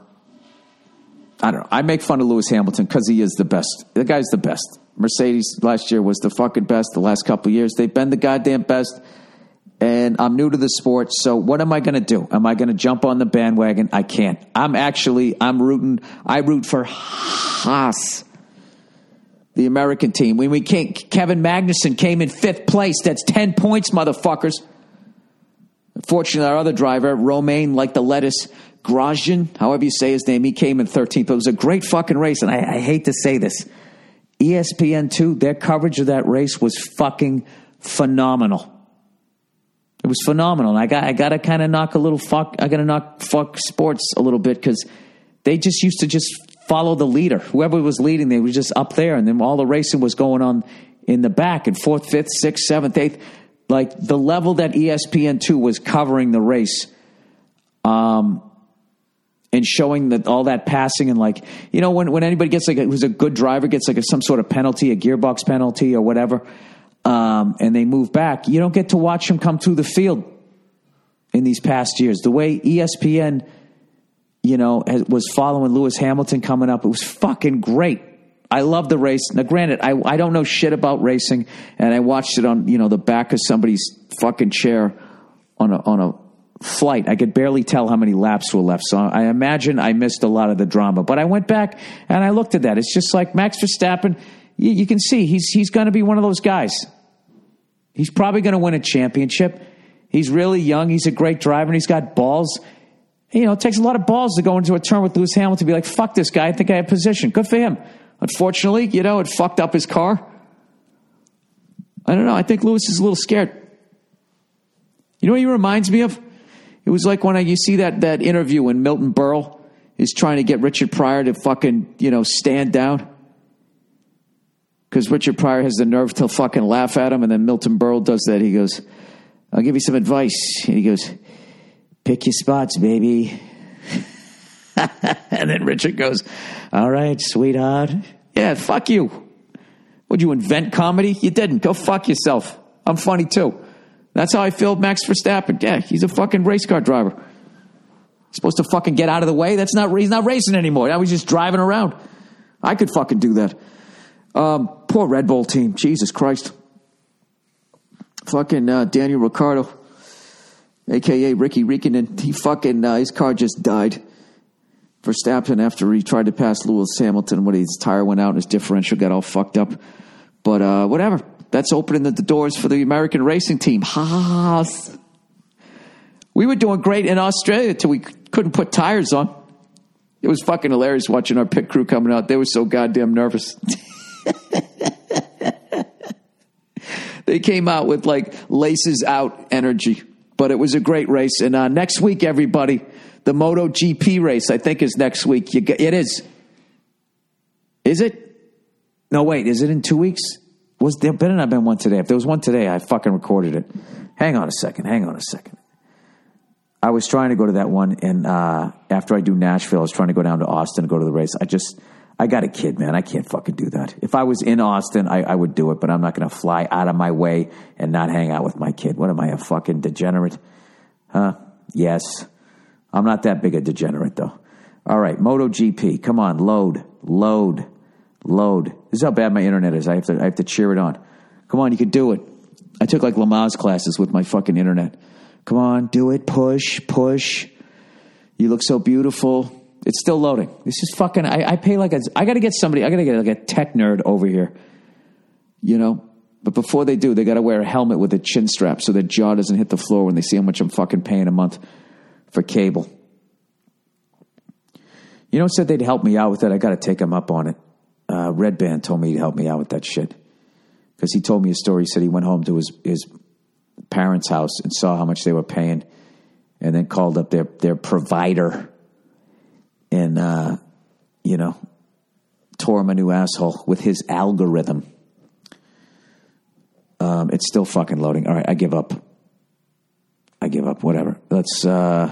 I don't know. I make fun of Lewis Hamilton because he is the best. The guy's the best. Mercedes last year was the fucking best. The last couple of years, they've been the goddamn best. And I'm new to the sport, so what am I going to do? Am I going to jump on the bandwagon? I can't. I'm actually, I'm rooting, I root for Haas, the American team. When we came, Kevin Magnussen came in fifth place. That's ten points, motherfuckers. Unfortunately, our other driver, Romain, like the lettuce, Grosjean, however you say his name, he came in thirteenth. But it was a great fucking race, and I, I hate to say this. E S P N two, their coverage of that race was fucking phenomenal. It was phenomenal. And I got I got to kind of knock a little fuck. I got to knock fuck sports a little bit because they just used to just follow the leader. Whoever was leading, they were just up there, and then all the racing was going on in the back, and fourth, fifth, sixth, seventh, eighth. Like, the level that E S P N two was covering the race, um, and showing that all that passing, and like, you know, when, when anybody gets like, a, who's a good driver, gets like a, some sort of penalty, a gearbox penalty or whatever, um, and they move back, you don't get to watch them come through the field in these past years. The way E S P N, you know, has, was following Lewis Hamilton coming up, it was fucking great. I love the race. Now, granted, I, I don't know shit about racing, and I watched it on, you know, the back of somebody's fucking chair on a, on a flight. I could barely tell how many laps were left, so I imagine I missed a lot of the drama. But I went back and I looked at that. It's just like Max Verstappen. You, you can see he's he's going to be one of those guys. He's probably going to win a championship. He's really young. He's a great driver, and he's got balls. You know, it takes a lot of balls to go into a turn with Lewis Hamilton to be like, fuck this guy. I think I have position. Good for him. Unfortunately, you know, it fucked up his car. I don't know. I think Lewis is a little scared. You know what he reminds me of? It was like when I, you see that, that interview when Milton Berle is trying to get Richard Pryor to fucking, you know, stand down. Because Richard Pryor has the nerve to fucking laugh at him, and then Milton Berle does that. He goes, I'll give you some advice. And he goes, pick your spots, baby. And then Richard goes, all right, sweetheart. Yeah, fuck you. Would you invent comedy? You didn't. Go fuck yourself. I'm funny too. That's how I feel Max Verstappen. Yeah, he's a fucking race car driver. He's supposed to fucking get out of the way. That's not, he's not racing anymore. Now he's just driving around. I could fucking do that. Um, poor Red Bull team. Jesus Christ. Fucking uh, Daniel Ricciardo, a k a. Ricky Räikkönen. He fucking, uh, his car just died. Verstappen, after he tried to pass Lewis Hamilton when his tire went out and his differential got all fucked up. But uh, whatever. That's opening the, the doors for the American racing team. Haas. We were doing great in Australia until we couldn't put tires on. It was fucking hilarious watching our pit crew coming out. They were so goddamn nervous. They came out with like laces out energy. But it was a great race. And uh, next week, everybody, the MotoGP race, I think, is next week. You get, it is. Is it? No, wait. Is it in two weeks? Was there better not been one today? If there was one today, I fucking recorded it. Hang on a second. Hang on a second. I was trying to go to that one, and uh, after I do Nashville, I was trying to go down to Austin to go to the race. I just, I got a kid, man. I can't fucking do that. If I was in Austin, I, I would do it, but I'm not going to fly out of my way and not hang out with my kid. What am I, a fucking degenerate? Huh? Yes. I'm not that big a degenerate, though. All right, MotoGP. Come on, load, load, load. This is how bad my internet is. I have to, I have to cheer it on. Come on, you can do it. I took like Lamaze classes with my fucking internet. Come on, do it. Push, push. You look so beautiful. It's still loading. This is fucking, I, I pay like a, I got to get somebody, I got to get like a tech nerd over here, you know? But before they do, they got to wear a helmet with a chin strap so their jaw doesn't hit the floor when they see how much I'm fucking paying a month for cable. You know, said they'd help me out with that. I got to take them up on it. Uh, Red Band told me he'd help me out with that shit. Because he told me a story. He said he went home to his, his parents' house and saw how much they were paying and then called up their, their provider and, uh, you know, tore him a new asshole with his algorithm. Um, it's still fucking loading. All right, I give up. I give up. Whatever. Let's uh,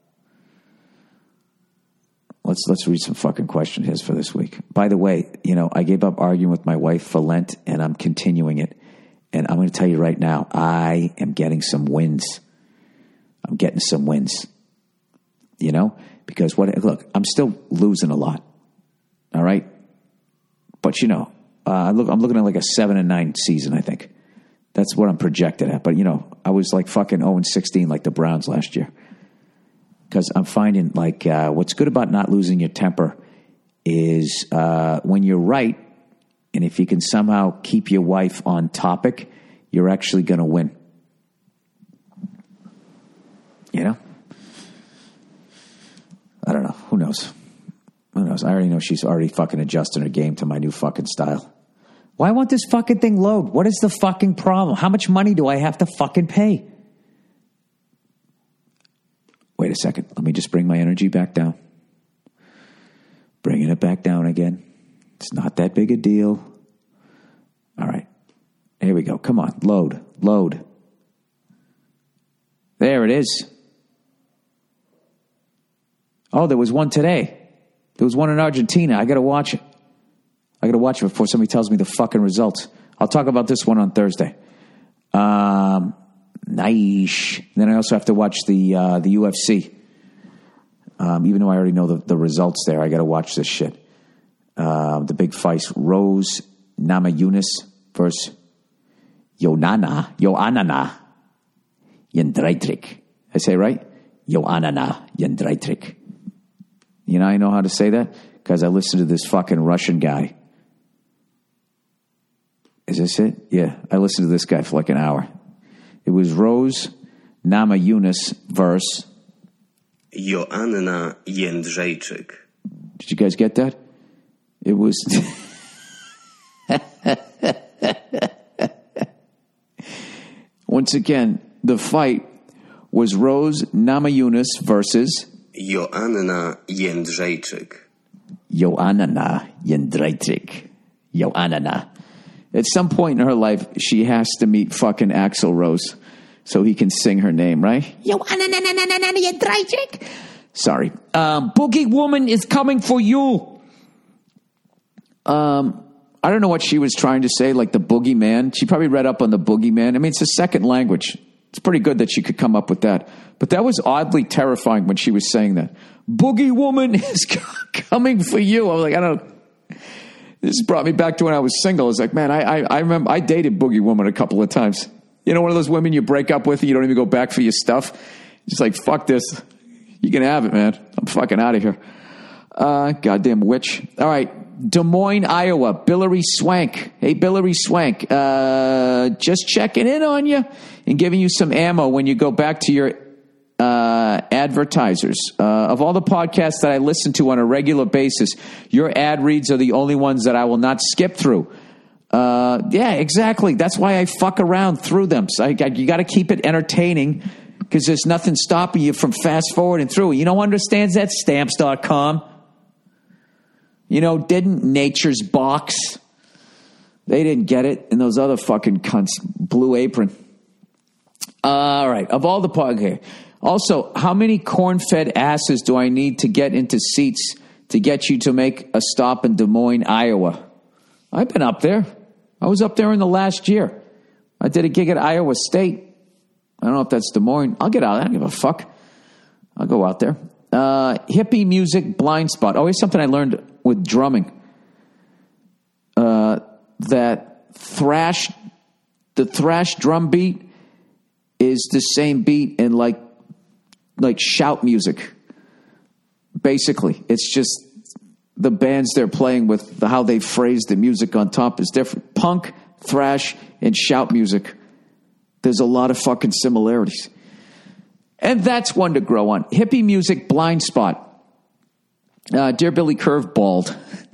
let's let's read some fucking question hits for this week. By the way, you know, I gave up arguing with my wife for Lent, and I'm continuing it. And I'm going to tell you right now, I am getting some wins. I'm getting some wins. You know, because what? Look, I'm still losing a lot. All right, but you know, uh, look, I'm looking at like a seven and nine season. I think. That's what I'm projected at. But, you know, I was like fucking oh and sixteen like the Browns last year. Because I'm finding, like, uh, what's good about not losing your temper is uh, when you're right, and if you can somehow keep your wife on topic, you're actually going to win. You know? I don't know. Who knows? Who knows? I already know she's already fucking adjusting her game to my new fucking style. Why won't this fucking thing load? What is the fucking problem? How much money do I have to fucking pay? Wait a second. Let me just bring my energy back down. Bringing it back down again. It's not that big a deal. All right. Here we go. Come on. Load. Load. There it is. Oh, there was one today. There was one in Argentina. I got to watch it. I got to watch it before somebody tells me the fucking results. I'll talk about this one on Thursday. Um, nice. Then I also have to watch the uh, the U F C. Um, even though I already know the, the results there, I got to watch this shit. Uh, the big fights. Rose Namajunas versus Joanna. Joanna Jędrzejczyk. I say right? Joanna Jędrzejczyk. You know I know how to say that? Because I listened to this fucking Russian guy. Is this it? Yeah, I listened to this guy for like an hour. It was Rose Namajunas versus Joanna Jędrzejczyk. Did you guys get that? It was... Once again, the fight was Rose Namajunas versus... Joanna Jędrzejczyk. Joanna Jędrzejczyk. Joanna. At some point in her life, she has to meet fucking Axl Rose so he can sing her name, right? Joanna Jędrzejczyk. Sorry. Um, Boogie Woman is coming for you. Um, I don't know what she was trying to say, like the boogeyman. She probably read up on the boogeyman. I mean, it's a second language. It's pretty good that she could come up with that. But that was oddly terrifying when she was saying that. Boogie Woman is coming for you. I was like, I don't... This brought me back to when I was single. I was like, man, I, I, I remember I dated Boogie Woman a couple of times. You know, one of those women you break up with and you don't even go back for your stuff. Just like, fuck this. You can have it, man. I'm fucking out of here. Uh, goddamn witch. All right. Des Moines, Iowa. Billary Swank. Hey, Billary Swank. Uh, just checking in on you and giving you some ammo when you go back to your uh, advertisers. Uh, of all the podcasts that I listen to on a regular basis, your ad reads are the only ones that I will not skip through. Uh, yeah, exactly. That's why I fuck around through them. So I, I, you got to keep it entertaining because there's nothing stopping you from fast forwarding through. You know, understands that? Stamps dot com. You know, didn't Nature's Box. They didn't get it. And those other fucking cunts, Blue Apron. All right. Of all the podcasts. Also, how many corn-fed asses do I need to get into seats to get you to make a stop in Des Moines, Iowa? I've been up there. I was up there in the last year. I did a gig at Iowa State. I don't know if that's Des Moines. I'll get out. I don't give a fuck. I'll go out there. Uh, hippie music blind spot. Oh, here's something I learned with drumming. Uh, that thrash, the thrash drum beat is the same beat in like, like shout music. Basically, it's just the bands they're playing with, the, how they phrase the music on top is different. Punk, thrash, and shout music. There's a lot of fucking similarities. And that's one to grow on. Hippie music blind spot. Uh, Dear Billy Curvebald.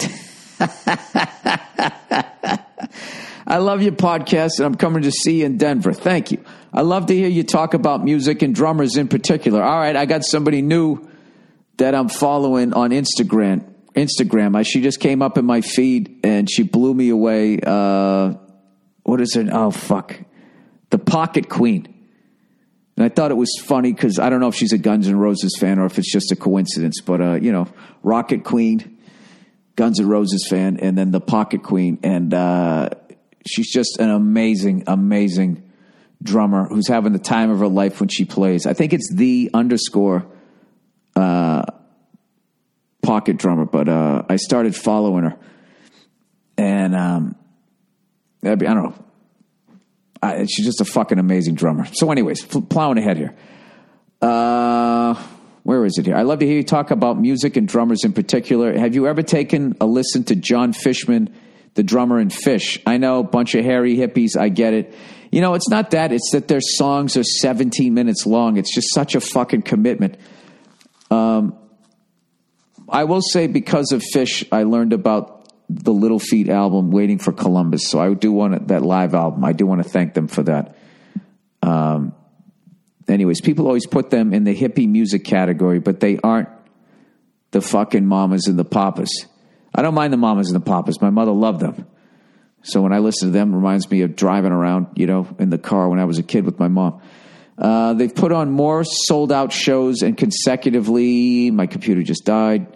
I love your podcast, and I'm coming to see you in Denver. Thank you. I love to hear you talk about music and drummers in particular. All right, I got somebody new that I'm following on Instagram. Instagram. I, she just came up in my feed, and she blew me away. Uh, what is it? Oh, fuck. The Pocket Queen. And I thought it was funny because I don't know if she's a Guns N' Roses fan or if it's just a coincidence. But, uh, you know, Rocket Queen, Guns N' Roses fan, and then the Pocket Queen. And uh, she's just an amazing, amazing drummer who's having the time of her life when she plays. I think it's the underscore uh, pocket drummer. But uh, I started following her. And um, I don't know. Uh, she's just a fucking amazing drummer. So anyways, plowing ahead here. Uh, where is it here? I love to hear you talk about music and drummers in particular. Have you ever taken a listen to John Fishman, the drummer in Fish? I know, a bunch of hairy hippies. I get it. You know, it's not that. It's that their songs are seventeen minutes long. It's just such a fucking commitment. Um, I will say because of Fish, I learned about the Little Feat album, Waiting for Columbus. So I do want that live album. I do want to thank them for that. Um, anyways, people always put them in the hippie music category, but they aren't the fucking Mamas and the Papas. I don't mind the Mamas and the Papas. My mother loved them. So when I listen to them, it reminds me of driving around, you know, in the car when I was a kid with my mom. Uh, they've put on more sold-out shows and consecutively... My computer just died.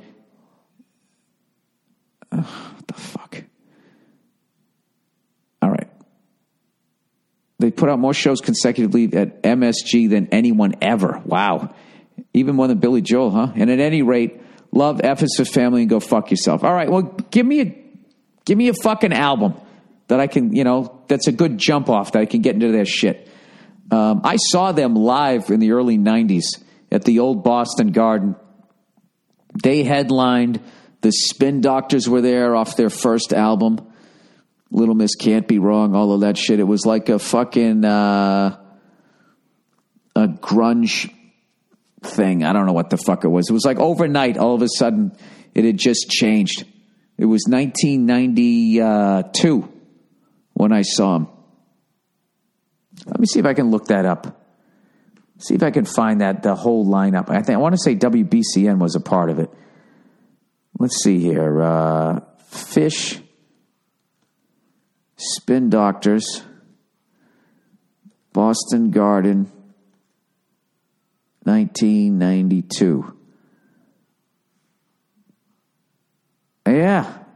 Uh, what the fuck? All right. They put out more shows consecutively at M S G than anyone ever. Wow. Even more than Billy Joel, huh? And at any rate, love F is for Family and go fuck yourself. All right, well, give me a give me a fucking album that I can, you know, that's a good jump off that I can get into their shit. Um, I saw them live in the early nineties at the old Boston Garden. They headlined. The Spin Doctors were there off their first album. Little Miss Can't Be Wrong, all of that shit. It was like a fucking uh, a grunge thing. I don't know what the fuck it was. It was like overnight, all of a sudden, it had just changed. It was nineteen ninety-two when I saw him. Let me see if I can look that up. See if I can find that, the whole lineup. I think I want to say W B C N was a part of it. Let's see here. Uh, Fish... Spin Doctors, Boston Garden, nineteen ninety-two. Yeah.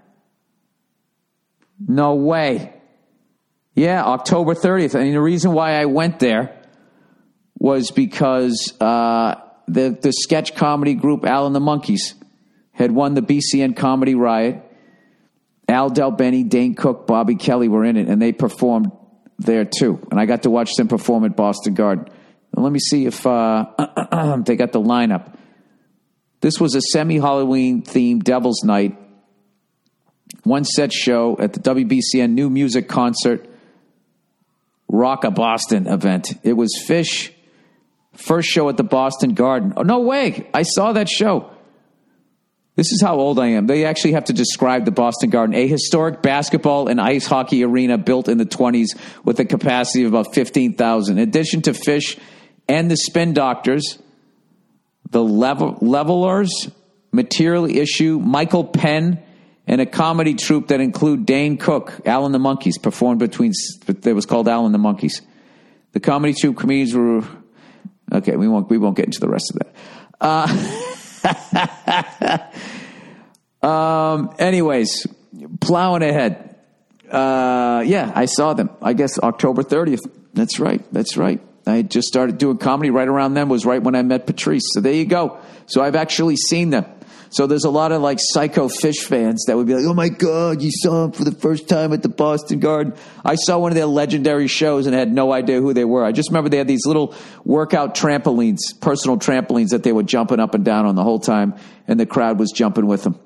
No way. Yeah, October thirtieth. And the reason why I went there was because uh, the, the sketch comedy group Al and the Monkees had won the B C N Comedy Riot. Al Del Benny, Dane Cook, Bobby Kelly were in it, and they performed there too. And I got to watch them perform at Boston Garden. And let me see if uh, they got the lineup. This was a semi-Halloween themed Devil's Night, one set show at the W B C N New Music Concert Rock a Boston event. It was Fish, first show at the Boston Garden. Oh, no way. I saw that show. This is how old I am. They actually have to describe the Boston Garden, a historic basketball and ice hockey arena built in the twenties with a capacity of about fifteen thousand. In addition to Fish and the Spin Doctors, the level, Levelers, Material Issue, Michael Penn, and a comedy troupe that include Dane Cook, Al and the Monkees, performed between, it was called Al and the Monkees. The comedy troupe comedians were, okay, we won't, we won't get into the rest of that. Uh, um. Anyways, plowing ahead. Uh. Yeah, I saw them. I guess October thirtieth. That's right. That's right. I just started doing comedy right around then. Was right when I met Patrice. So there you go. So I've actually seen them. So there's a lot of like psycho Fish fans that would be like, "Oh my God, you saw them for the first time at the Boston Garden." I saw one of their legendary shows and had no idea who they were. I just remember they had these little workout trampolines, personal trampolines that they were jumping up and down on the whole time, and the crowd was jumping with them.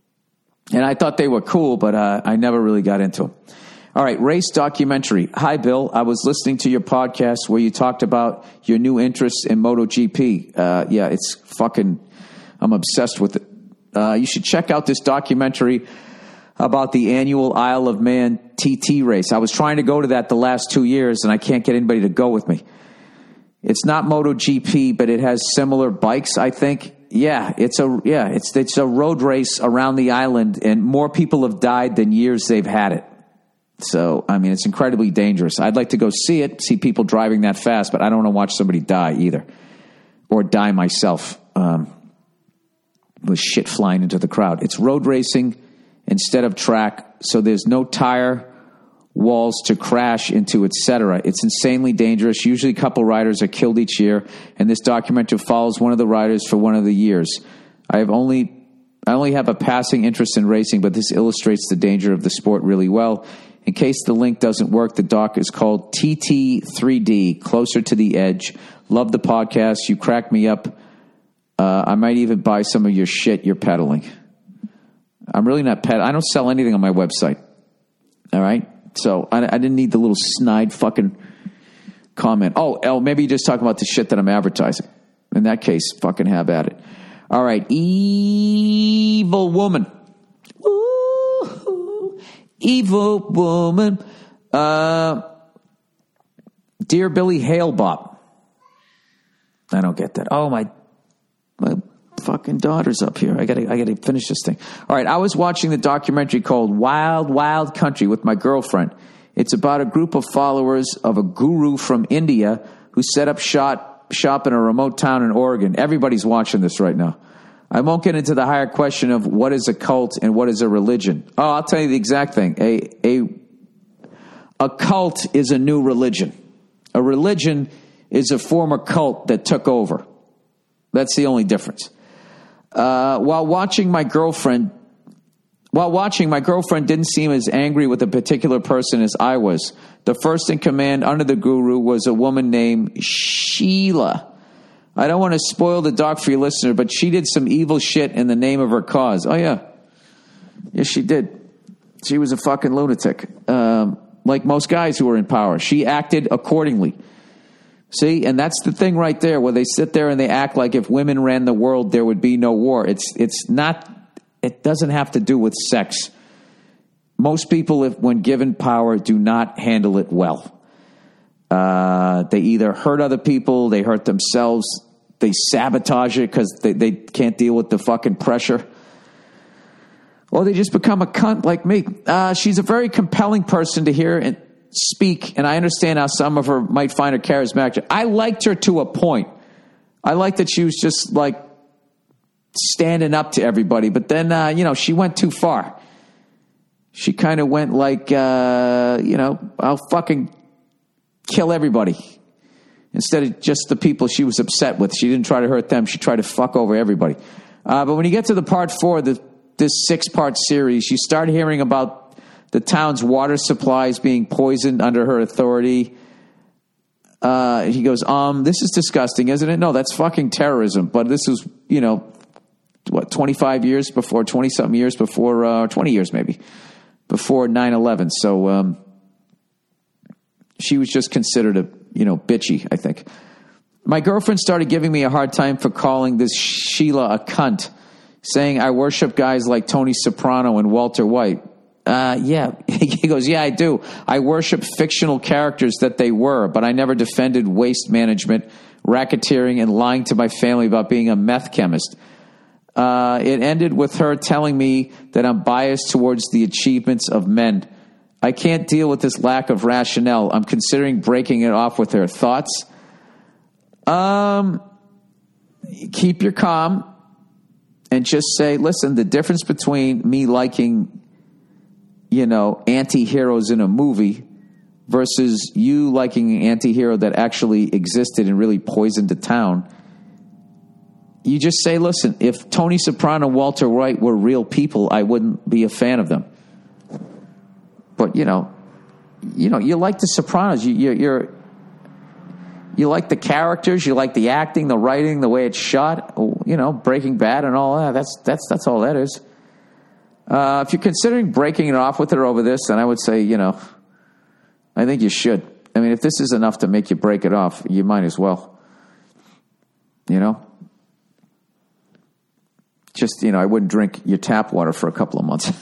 And I thought they were cool, but uh, I never really got into them. All right, race documentary. Hi, Bill. I was listening to your podcast where you talked about your new interest in MotoGP. Uh, yeah, it's fucking, I'm obsessed with it. Uh, you should check out this documentary about the annual Isle of Man T T race. I was trying to go to that the last two years, and I can't get anybody to go with me. It's not MotoGP, but it has similar bikes, I think. Yeah, it's a yeah, it's it's a road race around the island, and more people have died than years they've had it. So, I mean, it's incredibly dangerous. I'd like to go see it, see people driving that fast, but I don't want to watch somebody die either, or die myself. Um, with shit flying into the crowd. It's road racing instead of track, so there's no tire walls to crash into, et cetera. It's insanely dangerous. Usually a couple riders are killed each year, and this documentary follows one of the riders for one of the years. I have only I only have a passing interest in racing, but this illustrates the danger of the sport really well. In case the link doesn't work, the doc is called T T three D, Closer to the Edge. Love the podcast. You crack me up. Uh, I might even buy some of your shit you're peddling. I'm really not peddling. I don't sell anything on my website. All right? So I, I didn't need the little snide fucking comment. Oh, oh, maybe you're just talking about the shit that I'm advertising. In that case, fucking have at it. All right. Evil Woman. Ooh, evil Woman. Uh, Dear Billy Halebop. I don't get that. Oh, my... My fuck. fucking daughter's up here. I gotta, I gotta finish this thing. All right, I was watching the documentary called Wild Wild Country with my girlfriend. It's about a group of followers of a guru from India who set up shop, shop in a remote town in Oregon. Everybody's watching this right now. I won't get into the higher question of what is a cult and what is a religion. Oh, I'll tell you the exact thing. A, a, a cult is a new religion. A religion is a former cult that took over. That's the only difference. Uh, while watching my girlfriend, while watching, my girlfriend didn't seem as angry with a particular person as I was. The first in command under the guru was a woman named Sheila. I don't want to spoil the doc for your listener, but she did some evil shit in the name of her cause. Oh, yeah. Yes, she did. She was a fucking lunatic. Um, like most guys who were in power. She acted accordingly. See, and that's the thing right there, where they sit there and they act like if women ran the world, there would be no war. It's it's not, it doesn't have to do with sex. Most people, if when given power, do not handle it well. Uh, they either hurt other people, they hurt themselves, they sabotage it because they, they can't deal with the fucking pressure. Or they just become a cunt like me. Uh, she's a very compelling person to hear and speak, and I understand how some of her might find her charismatic. I liked her to a point. I liked that she was just like standing up to everybody, but then, uh, you know, she went too far. She kind of went like, uh, you know, I'll fucking kill everybody. Instead of just the people she was upset with. She didn't try to hurt them. She tried to fuck over everybody. Uh, but when you get to the part four of the, this six-part series, you start hearing about the town's water supplies being poisoned under her authority. Uh, he goes, um, this is disgusting, isn't it? No, that's fucking terrorism. But this was, you know, what, twenty-five years before, twenty-something years before, uh, twenty years maybe, before nine eleven. So um, she was just considered a, you know, bitchy, I think. My girlfriend started giving me a hard time for calling this Sheila a cunt, saying I worship guys like Tony Soprano and Walter White. Uh, yeah. He goes, yeah, I do. I worship fictional characters that they were, but I never defended waste management, racketeering, and lying to my family about being a meth chemist. Uh, it ended with her telling me that I'm biased towards the achievements of men. I can't deal with this lack of rationale. I'm considering breaking it off with her. Thoughts? Um, keep your calm and just say, listen, the difference between me liking, you know, anti-heroes in a movie versus you liking an anti-hero that actually existed and really poisoned the town. You just say, listen, if Tony Soprano and Walter White were real people, I wouldn't be a fan of them. But, you know, you know, you like the Sopranos. You, you're, you're, you like the characters. You like the acting, the writing, the way it's shot. You know, Breaking Bad and all that. That's that's that's all that is. Uh, if you're considering breaking it off with her over this, then I would say, you know, I think you should. I mean, if this is enough to make you break it off, you might as well. You know? Just, you know, I wouldn't drink your tap water for a couple of months.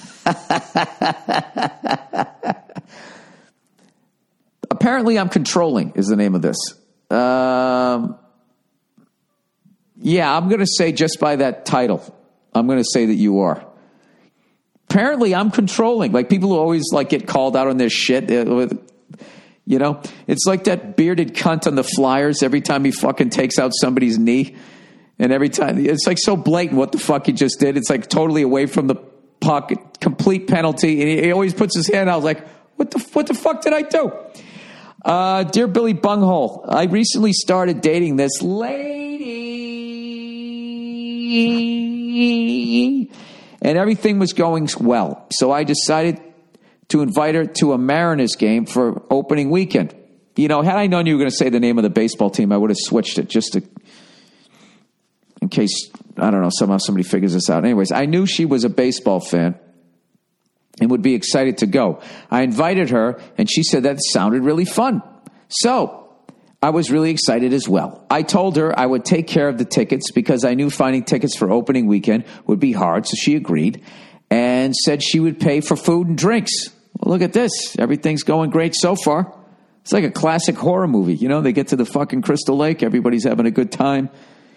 Apparently, I'm controlling is the name of this. Um, yeah, I'm going to say just by that title, I'm going to say that you are. Apparently, I'm controlling. Like, people who always, like, get called out on their shit. Uh, you know? It's like that bearded cunt on the Flyers every time he fucking takes out somebody's knee. And every time, it's like so blatant what the fuck he just did. It's like totally away from the puck, complete penalty. And he, he always puts his hand out. I was like, what the, what the fuck did I do? Uh, Dear Billy Bunghole, I recently started dating this lady. And everything was going well. So I decided to invite her to a Mariners game for opening weekend. You know, had I known you were going to say the name of the baseball team, I would have switched it just to, in case, I don't know, somehow somebody figures this out. Anyways, I knew she was a baseball fan and would be excited to go. I invited her, and she said that sounded really fun. So I was really excited as well. I told her I would take care of the tickets because I knew finding tickets for opening weekend would be hard, so she agreed and said she would pay for food and drinks. Well, look at this. Everything's going great so far. It's like a classic horror movie. You know, they get to the fucking Crystal Lake. Everybody's having a good time.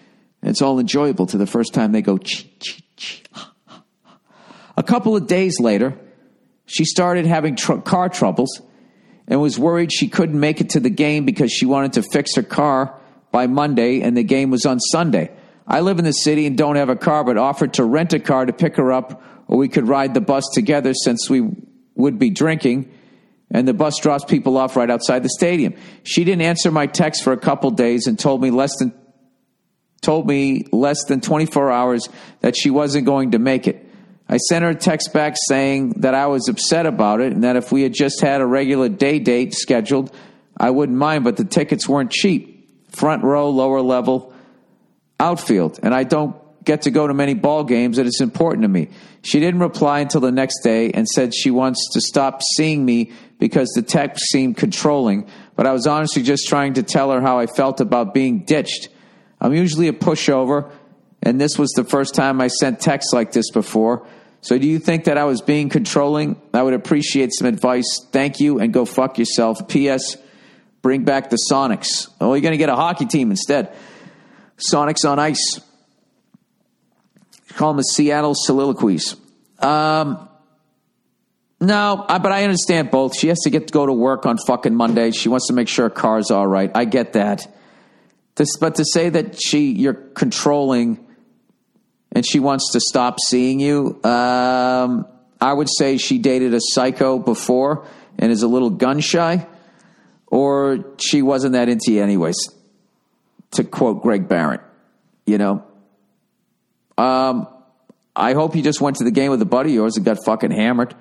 It's all enjoyable to the first time they go, chee, chee, chee. A couple of days later, she started having tr- car troubles and was worried she couldn't make it to the game because she wanted to fix her car by Monday and the game was on Sunday. I live in the city and don't have a car, but offered to rent a car to pick her up, or we could ride the bus together since we would be drinking, and the bus drops people off right outside the stadium. She didn't answer my text for a couple days and told me less than told me less than twenty-four hours that she wasn't going to make it. I sent her a text back saying that I was upset about it and that if we had just had a regular day date scheduled, I wouldn't mind, but the tickets weren't cheap. Front row, lower level, outfield, and I don't get to go to many ball games, and it's important to me. She didn't reply until the next day and said she wants to stop seeing me because the text seemed controlling, but I was honestly just trying to tell her how I felt about being ditched. I'm usually a pushover, and this was the first time I sent texts like this before. So do you think that I was being controlling? I would appreciate some advice. Thank you, and go fuck yourself. P S. Bring back the Sonics. Oh, you're going to get a hockey team instead. Sonics on ice. Call them the Seattle Soliloquies. Um, no, I, but I understand both. She has to get to go to work on fucking Monday. She wants to make sure her car's all right. I get that. This, but to say that she you're controlling and she wants to stop seeing you, um, I would say she dated a psycho before and is a little gun shy, or she wasn't that into you anyways, to quote Greg Barrett, you know. Um, I hope you just went to the game with a buddy of yours and got fucking hammered.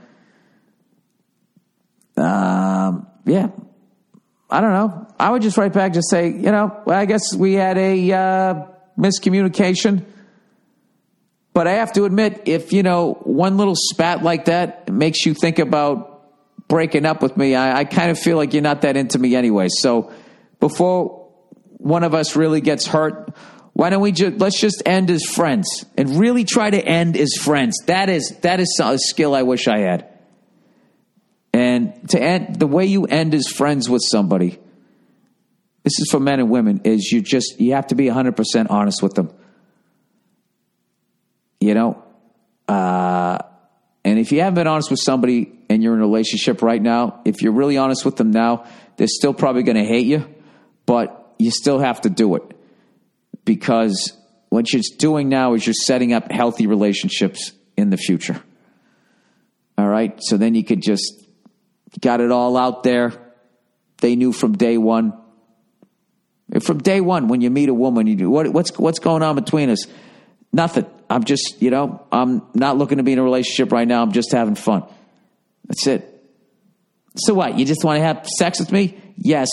Um, yeah. I don't know. I would just write back, just say, you know, well, I guess we had a uh, miscommunication. But I have to admit, if, you know, one little spat like that makes you think about breaking up with me, I, I kind of feel like you're not that into me anyway. So before one of us really gets hurt, why don't we just, let's just end as friends and really try to end as friends. That is, that is a skill I wish I had. And to end, the way you end as friends with somebody, this is for men and women, is you just, you have to be one hundred percent honest with them. You know? Uh, and if you haven't been honest with somebody and you're in a relationship right now, if you're really honest with them now, they're still probably going to hate you, but you still have to do it. Because what you're doing now is you're setting up healthy relationships in the future. All right? So then you could just, got it all out there. They knew from day one. From day one, when you meet a woman, you do, what, what's what's going on between us? Nothing. I'm just, you know, I'm not looking to be in a relationship right now. I'm just having fun. That's it. So what? You just want to have sex with me? Yes.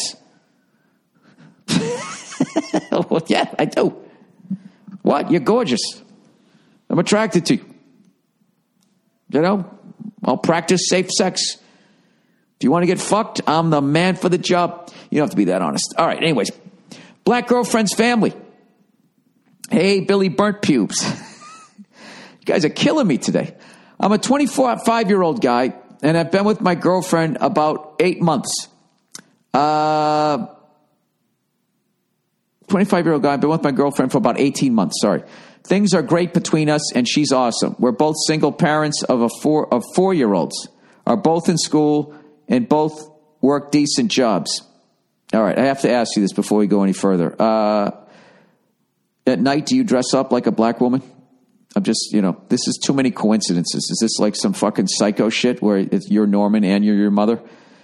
Well, yeah, I do. What? You're gorgeous. I'm attracted to you. You know, I'll practice safe sex. If you want to get fucked, I'm the man for the job. You don't have to be that honest. All right, anyways. Black girlfriend's family. Hey, Billy Burnt Pubes. You guys are killing me today. I'm a twenty-five-year-old guy, and I've been with my girlfriend about eight months. Uh, twenty-five-year-old guy, I've been with my girlfriend for about eighteen months, sorry. Things are great between us, and she's awesome. We're both single parents of a four of four-year-olds, are both in school, and both work decent jobs. All right, I have to ask you this before we go any further. Uh, at night, do you dress up like a black woman? I'm just, you know, this is too many coincidences. Is this like some fucking psycho shit where it's you're Norman and you're your mother?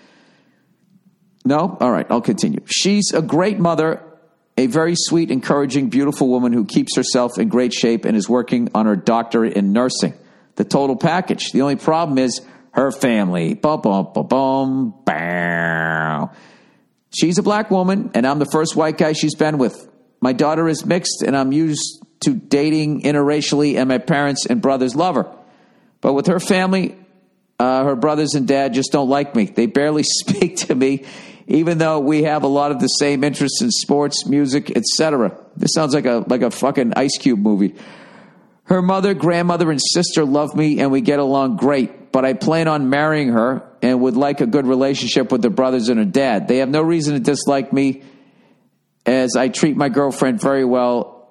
No? All right, I'll continue. She's a great mother, a very sweet, encouraging, beautiful woman who keeps herself in great shape and is working on her doctorate in nursing. The total package. The only problem is her family. Bum, bum, bum, bum, bow. She's a black woman, and I'm the first white guy she's been with. My daughter is mixed, and I'm used to dating interracially, and my parents and brothers love her. But with her family, uh, her brothers and dad just don't like me. They barely speak to me, even though we have a lot of the same interests in sports, music, et cetera. This sounds like a like a fucking Ice Cube movie. Her mother, grandmother, and sister love me, and we get along great. But I plan on marrying her and would like a good relationship with her brothers and her dad. They have no reason to dislike me, as I treat my girlfriend very well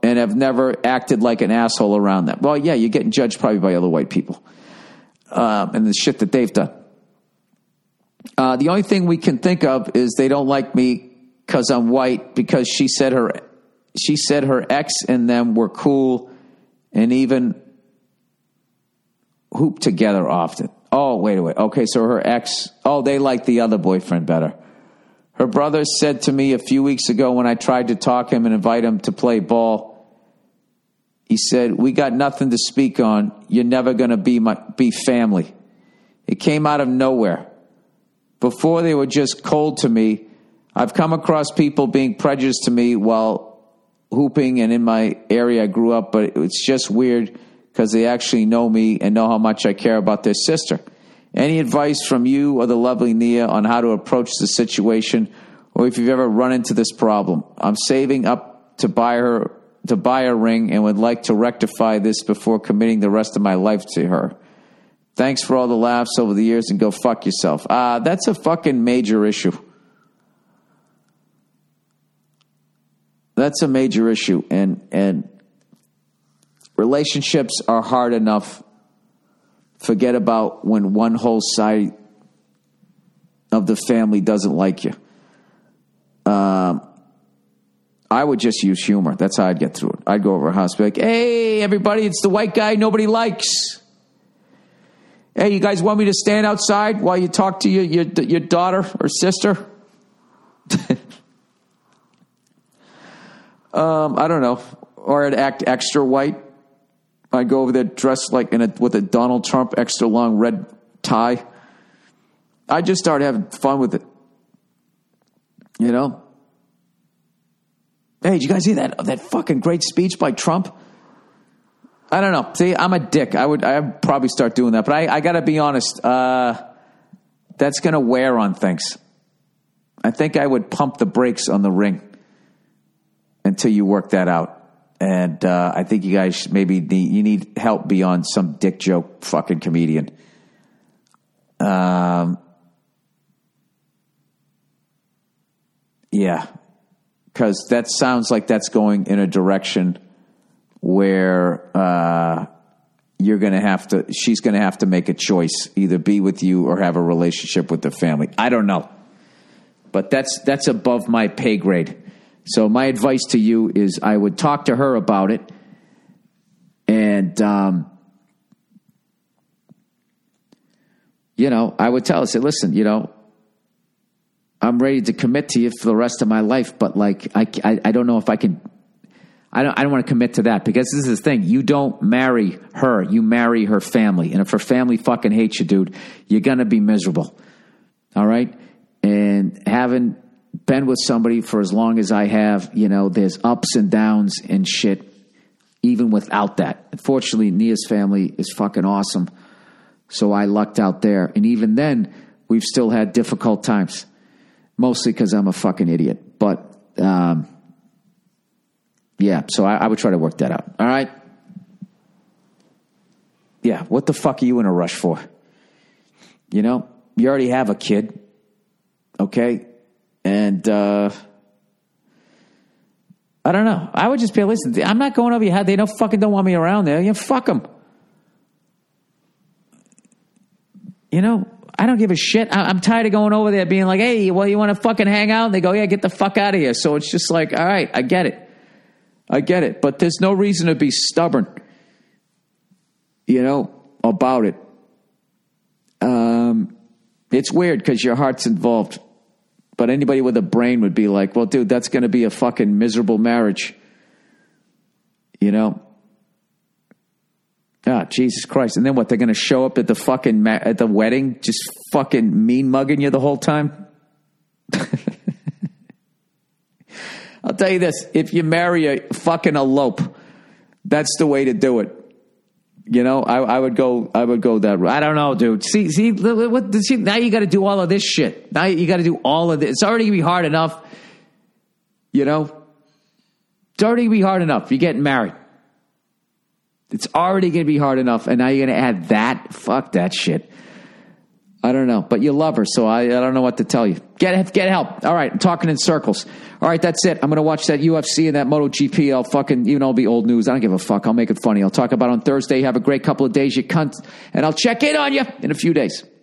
and have never acted like an asshole around them. Well, yeah, you're getting judged probably by other white people um, and the shit that they've done. Uh, the only thing we can think of is they don't like me because I'm white, because she said her she said her ex and them were cool and even hooped together often. Oh, wait a wait. Okay, so her ex, oh, they like the other boyfriend better. Her brother said to me a few weeks ago when I tried to talk him and invite him to play ball, he said, we got nothing to speak on. You're never going to be my be family. It came out of nowhere. Before they were just cold to me. I've come across people being prejudiced to me while hooping and in my area I grew up, but it's just weird because they actually know me and know how much I care about their sister. Any advice from you or the lovely Nia on how to approach the situation, or if you've ever run into this problem? I'm saving up to buy her to buy a ring and would like to rectify this before committing the rest of my life to her. Thanks for all the laughs over the years and go fuck yourself. Uh, that's a fucking major issue. That's a major issue. And, and relationships are hard enough. Forget about when one whole side of the family doesn't like you. Um, I would just use humor. That's how I'd get through it. I'd go over a house and be like, hey, everybody, it's the white guy nobody likes. Hey, you guys want me to stand outside while you talk to your your, your daughter or sister? um, I don't know. Or I'd act extra white. I'd go over there dressed like in a with a Donald Trump extra long red tie. I just started having fun with it. You know? Hey, did you guys hear that that fucking great speech by Trump? I don't know. See, I'm a dick. I would I'd probably start doing that. But I, I got to be honest. Uh, that's going to wear on things. I think I would pump the brakes on the ring until you work that out. And uh, I think you guys maybe need, you need help beyond some dick joke fucking comedian. Um, yeah. Because that sounds like that's going in a direction where uh, you're going to have to, she's going to have to make a choice, either be with you or have a relationship with the family. I don't know. But that's that's above my pay grade. So my advice to you is I would talk to her about it. And, um, you know, I would tell her, say, listen, you know, I'm ready to commit to you for the rest of my life. But, like, I, I, I don't know if I can. I don't, I don't want to commit to that, because this is the thing. You don't marry her. You marry her family. And if her family fucking hates you, dude, you're going to be miserable. All right? And having been with somebody for as long as I have, you know, there's ups and downs and shit, even without that. Unfortunately, Nia's family is fucking awesome. So I lucked out there. And even then, we've still had difficult times. Mostly because I'm a fucking idiot. But, um... yeah, so I, I would try to work that out. All right? Yeah, what the fuck are you in a rush for? You know, you already have a kid, okay? And, uh, I don't know. I would just be, listen, I'm not going over your head. They don't fucking don't want me around there. You fuck them. You know, I don't give a shit. I, I'm tired of going over there being like, hey, well, you want to fucking hang out? And they go, yeah, get the fuck out of here. So it's just like, all right, I get it. I get it, but there's no reason to be stubborn, you know, about it. Um, it's weird because your heart's involved, but anybody with a brain would be like, well, dude, that's going to be a fucking miserable marriage, you know? Ah, Jesus Christ. And then what, they're going to show up at the fucking, ma- at the wedding, just fucking mean mugging you the whole time? I'll tell you this, if you marry a fucking elope, that's the way to do it. You know, I, I would go, I would go that route. I don't know, dude. See, see, what, see now you got to do all of this shit. Now you got to do all of this. It's already going to be hard enough. You know, it's already going to be hard enough. You're getting married. It's already going to be hard enough. And now you're going to add that. Fuck that shit. I don't know, but you love her, so I, I don't know what to tell you. Get get help. All right, I'm talking in circles. All right, that's it. I'm going to watch that U F C and that MotoGP. I'll fucking, even though it'll be old news, I don't give a fuck. I'll make it funny. I'll talk about it on Thursday. Have a great couple of days, you cunt. And I'll check in on you in a few days.